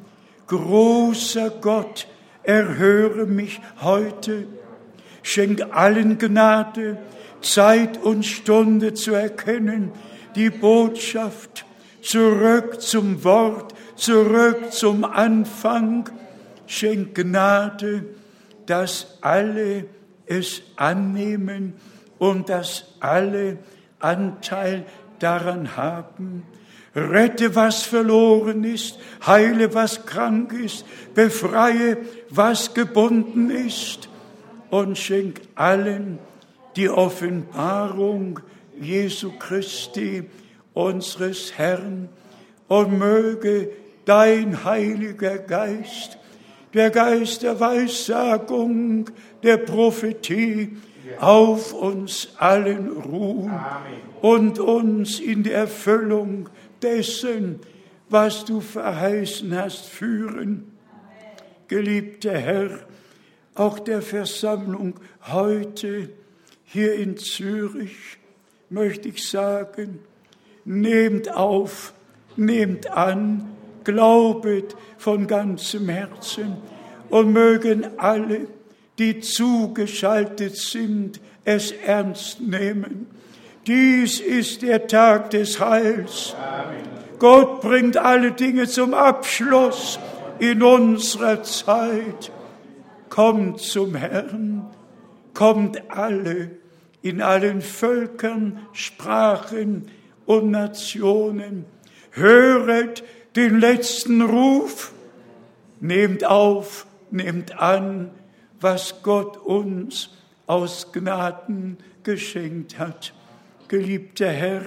Speaker 1: Großer Gott, erhöre mich heute, schenk allen Gnade, Zeit und Stunde zu erkennen, die Botschaft, zurück zum Wort, zurück zum Anfang, schenk Gnade, dass alle es annehmen und dass alle Anteil daran haben. Rette, was verloren ist, heile, was krank ist, befreie, was gebunden ist und schenk allen die Offenbarung Jesu Christi, unseres Herrn, und möge dein Heiliger Geist, der Geist der Weissagung, der Prophetie, auf uns allen ruhen und uns in die Erfüllung dessen, was du verheißen hast, führen. Geliebter Herr, auch der Versammlung heute hier in Zürich möchte ich sagen, nehmt auf, nehmt an, glaubet von ganzem Herzen und mögen alle, die zugeschaltet sind, es ernst nehmen. Dies ist der Tag des Heils. Amen. Gott bringt alle Dinge zum Abschluss in unserer Zeit. Kommt zum Herrn, kommt alle, in allen Völkern, Sprachen und Nationen. Höret den letzten Ruf, nehmt auf, nehmt an, was Gott uns aus Gnaden geschenkt hat. Geliebter Herr,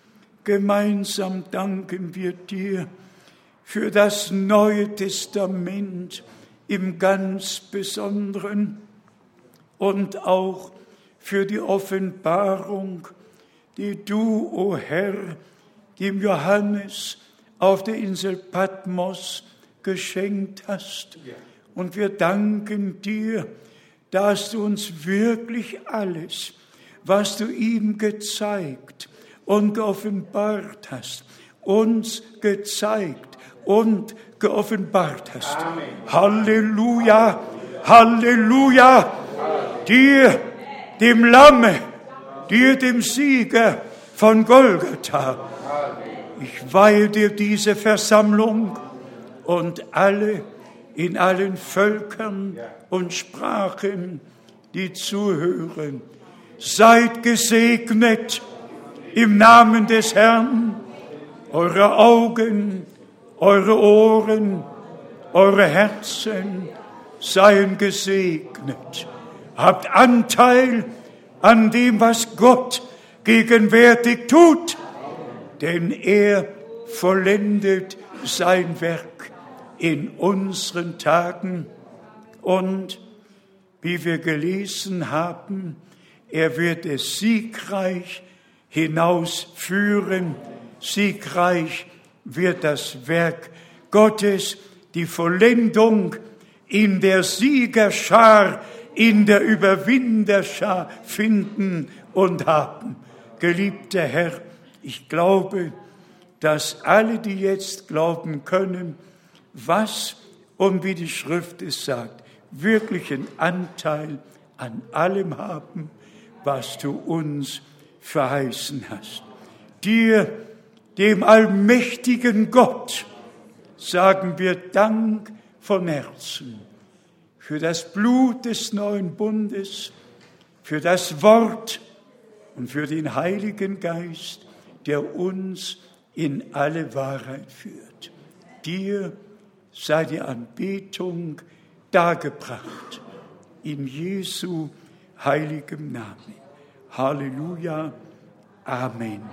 Speaker 1: gemeinsam danken wir dir für das Neue Testament im ganz Besonderen und auch für die Offenbarung, die du, o Herr, dem Johannes auf der Insel Patmos geschenkt hast. Und wir danken dir, dass du uns wirklich alles, was du ihm gezeigt und geoffenbart hast, uns gezeigt und geoffenbart hast. Amen. Halleluja, Halleluja, dir, dem Lamme, dir, dem Sieger von Golgatha. Ich weihe dir diese Versammlung und alle in allen Völkern und Sprachen, die zuhören. Seid gesegnet im Namen des Herrn. Eure Augen, eure Ohren, eure Herzen seien gesegnet. Habt Anteil an dem, was Gott gegenwärtig tut, denn er vollendet sein Werk in unseren Tagen. Und wie wir gelesen haben, er wird es siegreich hinausführen. Siegreich wird das Werk Gottes, die Vollendung in der Siegerschar, in der Überwinderschar finden und haben. Geliebter Herr, ich glaube, dass alle, die jetzt glauben können, was und wie die Schrift es sagt, wirklichen Anteil an allem haben, was du uns verheißen hast. Dir, dem allmächtigen Gott, sagen wir Dank von Herzen für das Blut des neuen Bundes, für das Wort und für den Heiligen Geist, der uns in alle Wahrheit führt. Dir sei die Anbetung dargebracht, in Jesu heiligem Namen. Halleluja, Amen.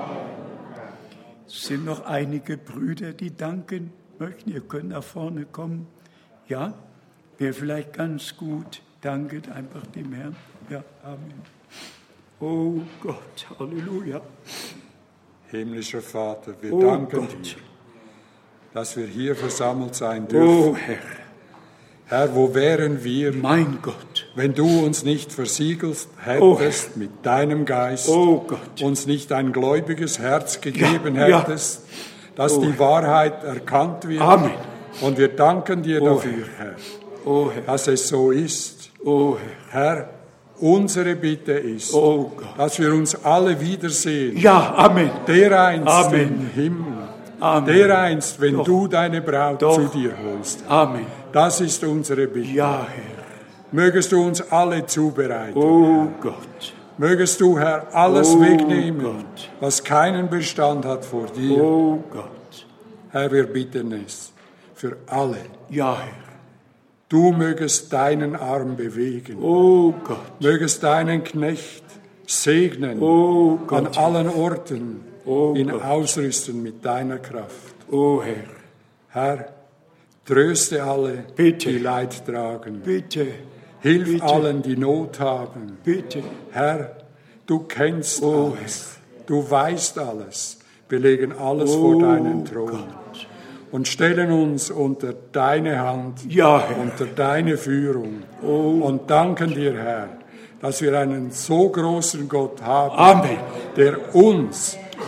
Speaker 1: Es sind noch einige Brüder, die danken möchten. Ihr könnt nach vorne kommen. Ja, wäre vielleicht ganz gut. Danket einfach dem Herrn. Ja, Amen. Oh Gott, Halleluja.
Speaker 4: Himmlischer Vater, wir
Speaker 1: Oh
Speaker 4: danken
Speaker 1: Gott.
Speaker 4: dir, dass wir hier versammelt sein dürfen.
Speaker 1: Oh Herr,
Speaker 4: Herr, wo wären wir,
Speaker 1: mein Gott.
Speaker 4: wenn du uns nicht versiegelt
Speaker 1: Oh
Speaker 4: hättest mit deinem Geist,
Speaker 1: Oh Gott.
Speaker 4: uns nicht ein gläubiges Herz gegeben
Speaker 1: Ja, ja.
Speaker 4: hättest, dass
Speaker 1: Oh
Speaker 4: die
Speaker 1: Herr.
Speaker 4: Wahrheit erkannt wird.
Speaker 1: Amen.
Speaker 4: Und wir danken dir
Speaker 1: Oh
Speaker 4: dafür, Herr,
Speaker 1: Oh Herr,
Speaker 4: dass es so ist.
Speaker 1: oh Herr,
Speaker 4: Herr, unsere Bitte ist,
Speaker 1: oh Gott.
Speaker 4: dass wir uns alle wiedersehen.
Speaker 1: Ja, Amen.
Speaker 4: Dereinst
Speaker 1: Amen.
Speaker 4: im Himmel.
Speaker 1: Amen.
Speaker 4: Dereinst, wenn
Speaker 1: Doch.
Speaker 4: du deine Braut
Speaker 1: Doch.
Speaker 4: zu dir holst.
Speaker 1: Amen.
Speaker 4: Das ist unsere Bitte.
Speaker 1: Ja, Herr.
Speaker 4: Mögest du uns alle zubereiten.
Speaker 1: Oh Gott.
Speaker 4: Mögest du, Herr, alles
Speaker 1: Oh
Speaker 4: wegnehmen,
Speaker 1: Gott.
Speaker 4: was keinen Bestand hat vor dir.
Speaker 1: Oh Gott.
Speaker 4: Herr, wir bitten es für alle.
Speaker 1: Ja, Herr.
Speaker 4: Du mögest deinen Arm bewegen.
Speaker 1: Oh Gott.
Speaker 4: Mögest deinen Knecht segnen
Speaker 1: Oh
Speaker 4: an
Speaker 1: Gott.
Speaker 4: allen Orten,
Speaker 1: Oh
Speaker 4: ihn
Speaker 1: Gott.
Speaker 4: ausrüsten mit deiner Kraft.
Speaker 1: Oh Herr.
Speaker 4: Herr, tröste alle,
Speaker 1: Bitte.
Speaker 4: die Leid tragen.
Speaker 1: Bitte.
Speaker 4: Hilf
Speaker 1: Bitte.
Speaker 4: allen, die Not haben.
Speaker 1: Bitte.
Speaker 4: Herr, du kennst
Speaker 1: Oh,
Speaker 4: alles. Du weißt alles. Wir legen alles
Speaker 1: Oh
Speaker 4: vor deinen Thron
Speaker 1: Gott.
Speaker 4: und stellen uns unter deine Hand,
Speaker 1: Ja, Herr.
Speaker 4: unter deine Führung
Speaker 1: Oh.
Speaker 4: und danken dir, Herr, dass wir einen so großen Gott haben,
Speaker 1: Amen.
Speaker 4: der uns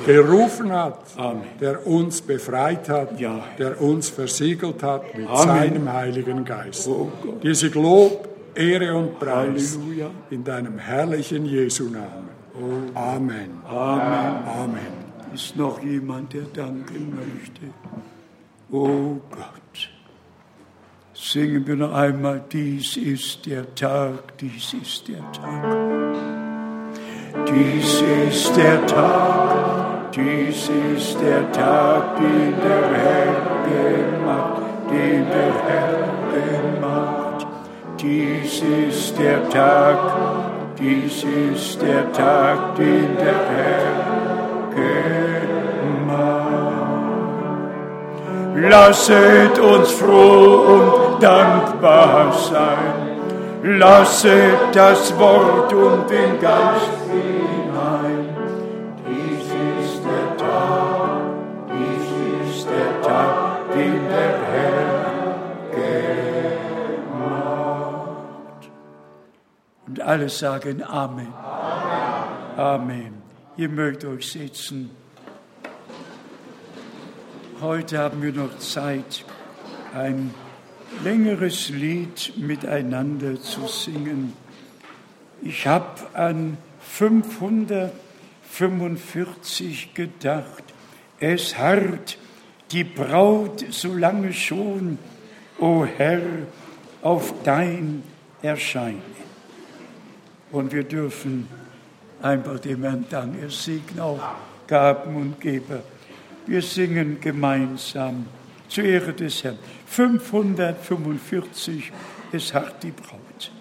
Speaker 4: berufen hat,
Speaker 1: Amen.
Speaker 4: der uns befreit hat,
Speaker 1: Ja.
Speaker 4: der uns versiegelt hat mit
Speaker 1: Amen.
Speaker 4: seinem Heiligen Geist.
Speaker 1: Oh Gott.
Speaker 4: Dir sei Lob, Ehre und Preis
Speaker 1: Halleluja.
Speaker 4: in deinem herrlichen Jesu-Namen. Amen.
Speaker 1: Amen.
Speaker 4: Amen.
Speaker 1: Ist noch jemand, der danken möchte? Oh Gott. Singen wir noch einmal, dies ist der Tag, dies ist der Tag. Dies ist der Tag, dies ist der Tag, den der Herr gemacht, den der Herr gemacht. Dies ist der Tag, dies ist der Tag, den der Herr gemacht. Lasset uns froh und dankbar sein. Lasset das Wort und den Geist hinein. Dies ist der Tag, dies ist der Tag, den der Herr gemacht. Und alle sagen Amen. Amen. Amen. Ihr mögt euch setzen. Heute haben wir noch Zeit, ein längeres Lied miteinander zu singen. Ich habe an fünfhundertfünfundvierzig gedacht. Es harrt die Braut so lange schon, o Herr, auf dein Erscheinen. Und wir dürfen einfach dem Herrn danken. Er segne auch Gaben und Geber. Wir singen gemeinsam zur Ehre des Herrn. fünfhundertfünfundvierzig, es harrt die Braut.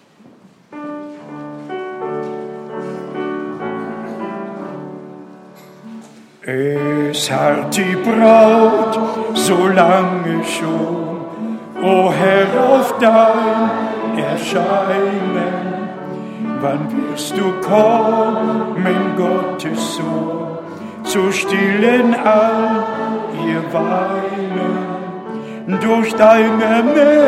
Speaker 1: Es harrt die Braut so lange schon, o Herr, auf dein Erscheinen. Wann wirst du kommen, Gottes Sohn, zu stillen all ihr Weinen? Durch deine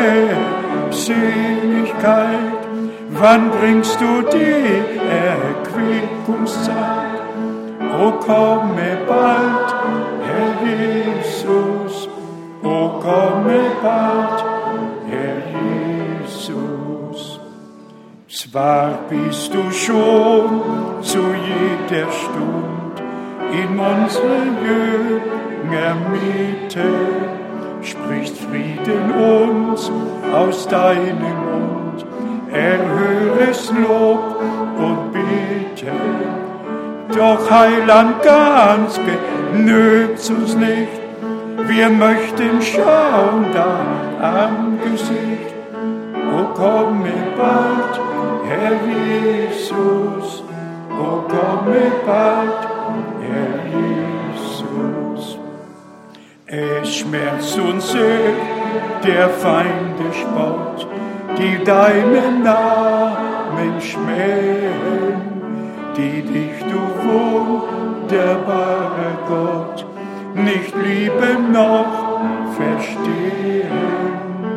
Speaker 1: Seligkeit, wann bringst du die Erquickungszeit? O komme bald, Herr Jesus, o komme bald, Herr Jesus. Zwar bist du schon zu jeder Stund in unserer Jünger Mitte, spricht Frieden uns aus deinem Mund, erhöres Lob und Bitte. Doch Heiland, ganz genügt's uns nicht, wir möchten schauen dein Angesicht. O komme bald, Herr Jesus, o komme bald, Herr Jesus. Es schmerzt uns sehr, der Feinde Spott, die deinen Namen schmähen, die dich, du wunderbarer Gott, nicht lieben noch verstehen.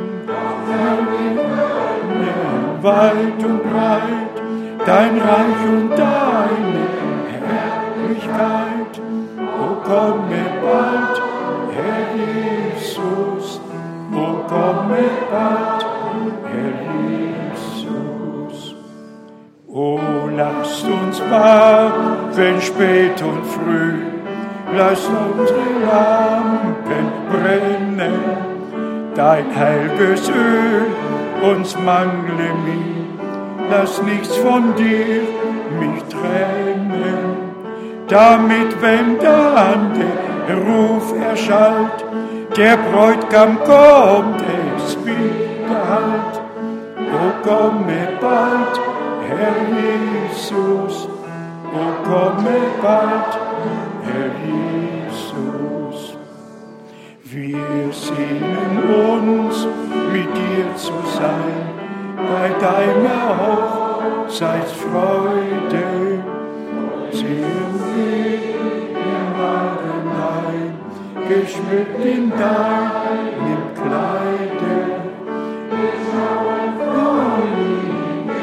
Speaker 1: Weit und breit, dein Reich und deine Herrlichkeit, o komme bald, Herr Jesus, o komme bald, Herr Jesus. O lasst uns wachen spät und früh, lasst unsere Lampen brennen, dein heilges Öl uns mangle nie, lass nichts von dir mich trennen, damit, wenn dann der Ruf erschallt, der Bräutigam kommt, es wiederhallt. O komme bald, Herr Jesus, o komme bald, Herr Jesus. Wir sehnen uns, mit dir zu sein, bei deiner Hochzeitsfreude. Sehen wir im wahren Leib, geschmückt in deinem Kleide.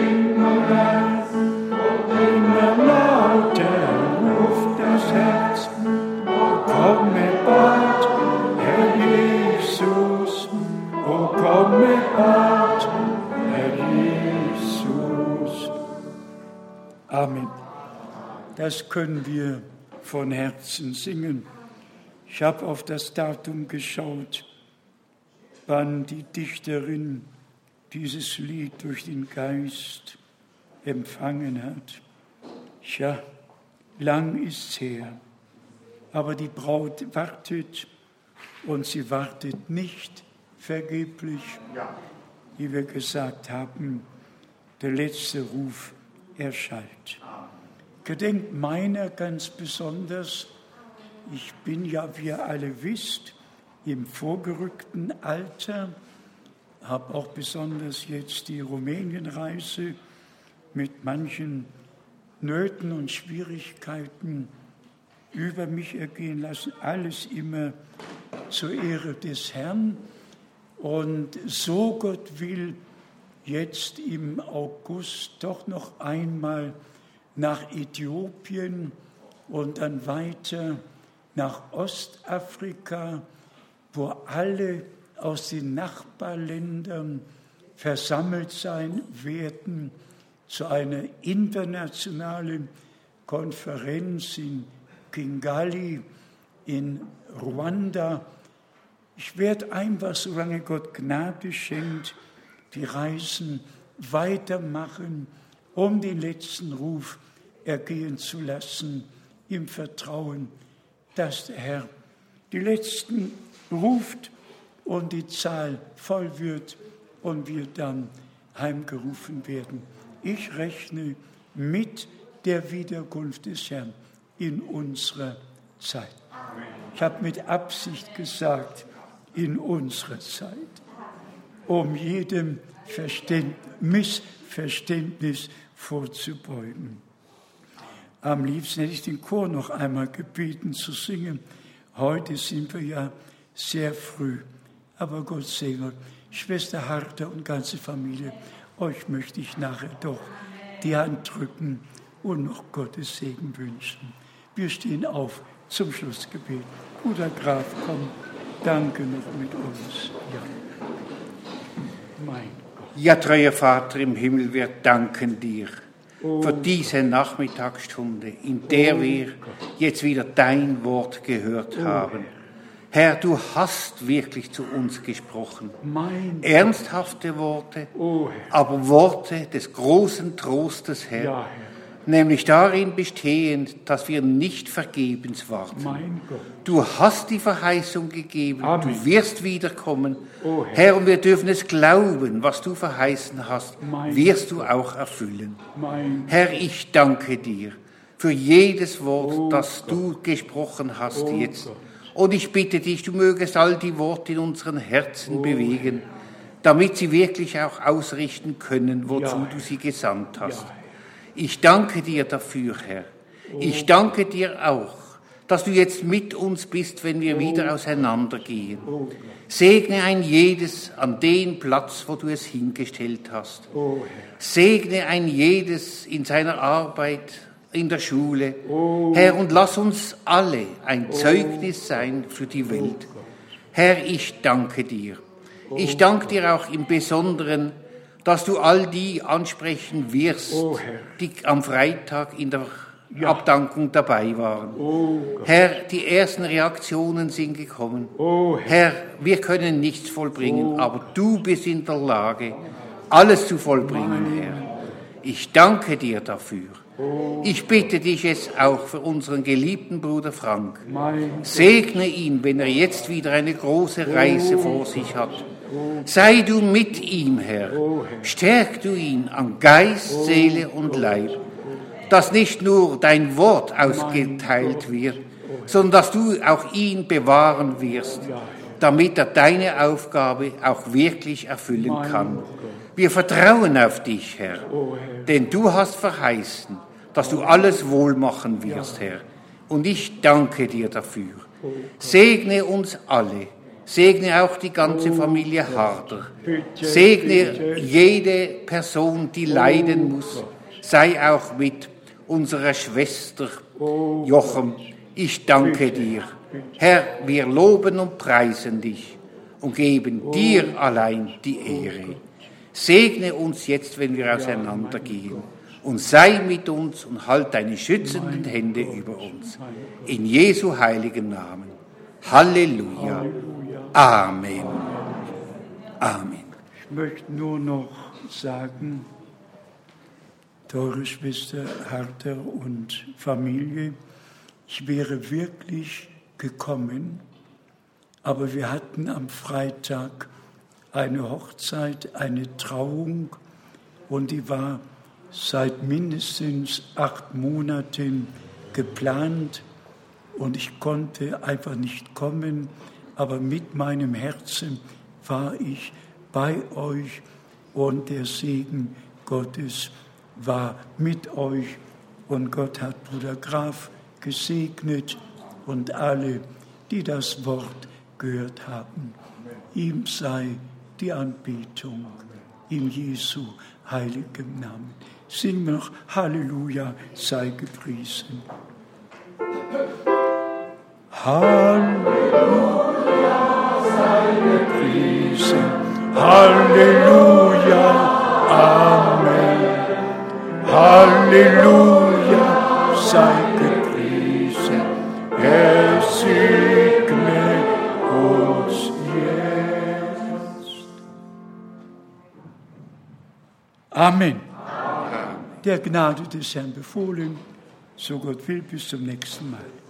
Speaker 1: Immer lauter ruft das Herz, Amen. Das können wir von Herzen singen. Ich habe auf das Datum geschaut, wann die Dichterin dieses Lied durch den Geist empfangen hat. Ja, lang ist's her, aber die Braut wartet und sie wartet nicht vergeblich, wie wir gesagt haben, der letzte Ruf erschallt. Gedenkt meiner ganz besonders, ich bin ja, wie ihr alle wisst, im vorgerückten Alter, habe auch besonders jetzt die Rumänienreise mit manchen Nöten und Schwierigkeiten über mich ergehen lassen, alles immer zur Ehre des Herrn. Und so Gott will, jetzt im August doch noch einmal nach Äthiopien und dann weiter nach Ostafrika, wo alle aus den Nachbarländern versammelt sein werden zu einer internationalen Konferenz in Kigali in Ruanda. Ich werde einfach, solange Gott Gnade schenkt, die Reisen weitermachen, um den letzten Ruf ergehen zu lassen, im Vertrauen, dass der Herr die Letzten ruft und die Zahl voll wird und wir dann heimgerufen werden. Ich rechne mit der Wiederkunft des Herrn in unserer Zeit. Ich habe mit Absicht gesagt, in unserer Zeit, um jedem Verständ- Missverständnis vorzubeugen. Am liebsten hätte ich den Chor noch einmal gebeten zu singen. Heute sind wir ja sehr früh, aber Gott segne Schwester Harter und ganze Familie. Euch möchte ich nachher doch die Hand drücken und noch Gottes Segen wünschen. Wir stehen auf zum Schlussgebet. Bruder Graf, komm, danke noch mit uns. Ja. Mein Gott.
Speaker 2: Ja, treuer Vater im Himmel, wir danken dir für diese Nachmittagsstunde, in der wir jetzt wieder dein Wort gehört haben. Herr, du hast wirklich zu uns gesprochen. Ernsthafte Worte, aber Worte des großen Trostes, Herr.
Speaker 1: Ja, Herr.
Speaker 2: Nämlich darin bestehend, dass wir nicht vergebens warten.
Speaker 1: Mein Gott.
Speaker 2: Du hast die Verheißung gegeben,
Speaker 1: Amen.
Speaker 2: Du wirst wiederkommen.
Speaker 1: Oh, Herr.
Speaker 2: Herr, und wir dürfen es glauben, was du verheißen hast,
Speaker 1: Mein
Speaker 2: wirst du auch erfüllen.
Speaker 1: Mein
Speaker 2: Herr, ich danke dir für jedes Wort,
Speaker 1: Oh,
Speaker 2: das
Speaker 1: Gott.
Speaker 2: du gesprochen hast
Speaker 1: Oh,
Speaker 2: jetzt.
Speaker 1: Gott.
Speaker 2: Und ich bitte dich, du mögest all die Worte in unseren Herzen
Speaker 1: Oh,
Speaker 2: bewegen, damit sie wirklich auch ausrichten können, wozu
Speaker 1: Ja,
Speaker 2: du sie gesandt hast.
Speaker 1: Ja,
Speaker 2: Ich danke dir dafür, Herr. Ich danke dir auch, dass du jetzt mit uns bist, wenn wir wieder auseinandergehen.
Speaker 1: Oh,
Speaker 2: Segne ein jedes an den Platz, wo du es hingestellt hast.
Speaker 1: oh, Herr.
Speaker 2: Segne ein jedes in seiner Arbeit, in der Schule.
Speaker 1: Oh.
Speaker 2: Herr, und lass uns alle ein Zeugnis sein für die Welt. Herr, ich danke dir. Ich danke dir auch im Besonderen, dass du all die ansprechen wirst,
Speaker 1: Oh, Herr.
Speaker 2: die am Freitag in der
Speaker 1: Ja.
Speaker 2: Abdankung dabei waren.
Speaker 1: Oh, Gott.
Speaker 2: Herr, die ersten Reaktionen sind gekommen.
Speaker 1: Oh, Herr.
Speaker 2: Herr, wir können nichts vollbringen, aber du bist in der Lage, alles zu vollbringen, Herr. Ich danke dir dafür. Ich bitte dich jetzt auch für unseren geliebten Bruder Frank.
Speaker 1: Mein
Speaker 2: Segne ihn, wenn er jetzt wieder eine große Reise vor sich hat. Sei du mit ihm, Herr. Stärk du ihn an Geist, Seele und Leib, dass nicht nur dein Wort ausgeteilt wird, sondern dass du auch ihn bewahren wirst, damit er deine Aufgabe auch wirklich erfüllen kann. Wir vertrauen auf dich, Herr, denn du hast verheißen, dass du alles wohl machen wirst, Herr. Und ich danke dir dafür. Segne uns alle. Segne auch die ganze Familie Harder. Segne jede Person, die leiden muss. Sei auch mit unserer Schwester Jochem. Ich danke dir. Herr, wir loben und preisen dich und geben dir allein die Ehre. Segne uns jetzt, wenn wir auseinandergehen. und sei mit uns und halt deine schützenden Hände über uns. In Jesu heiligen Namen. Halleluja. Amen. Amen.
Speaker 1: Ich möchte nur noch sagen, teure Schwester Harter und Familie, ich wäre wirklich gekommen, aber wir hatten am Freitag eine Hochzeit, eine Trauung und die war seit mindestens acht Monaten geplant und ich konnte einfach nicht kommen, aber mit meinem Herzen war ich bei euch und der Segen Gottes war mit euch und Gott hat Bruder Graf gesegnet und alle, die das Wort gehört haben. Ihm sei die Anbetung in Jesu heiligem Namen. Singen wir noch Halleluja, sei gepriesen. Halleluja, sei gepriesen. Halleluja, Amen. Halleluja, sei gepriesen. Er segne uns jetzt. Amen. Der Gnade des Herrn befohlen, so Gott will, bis zum nächsten Mal.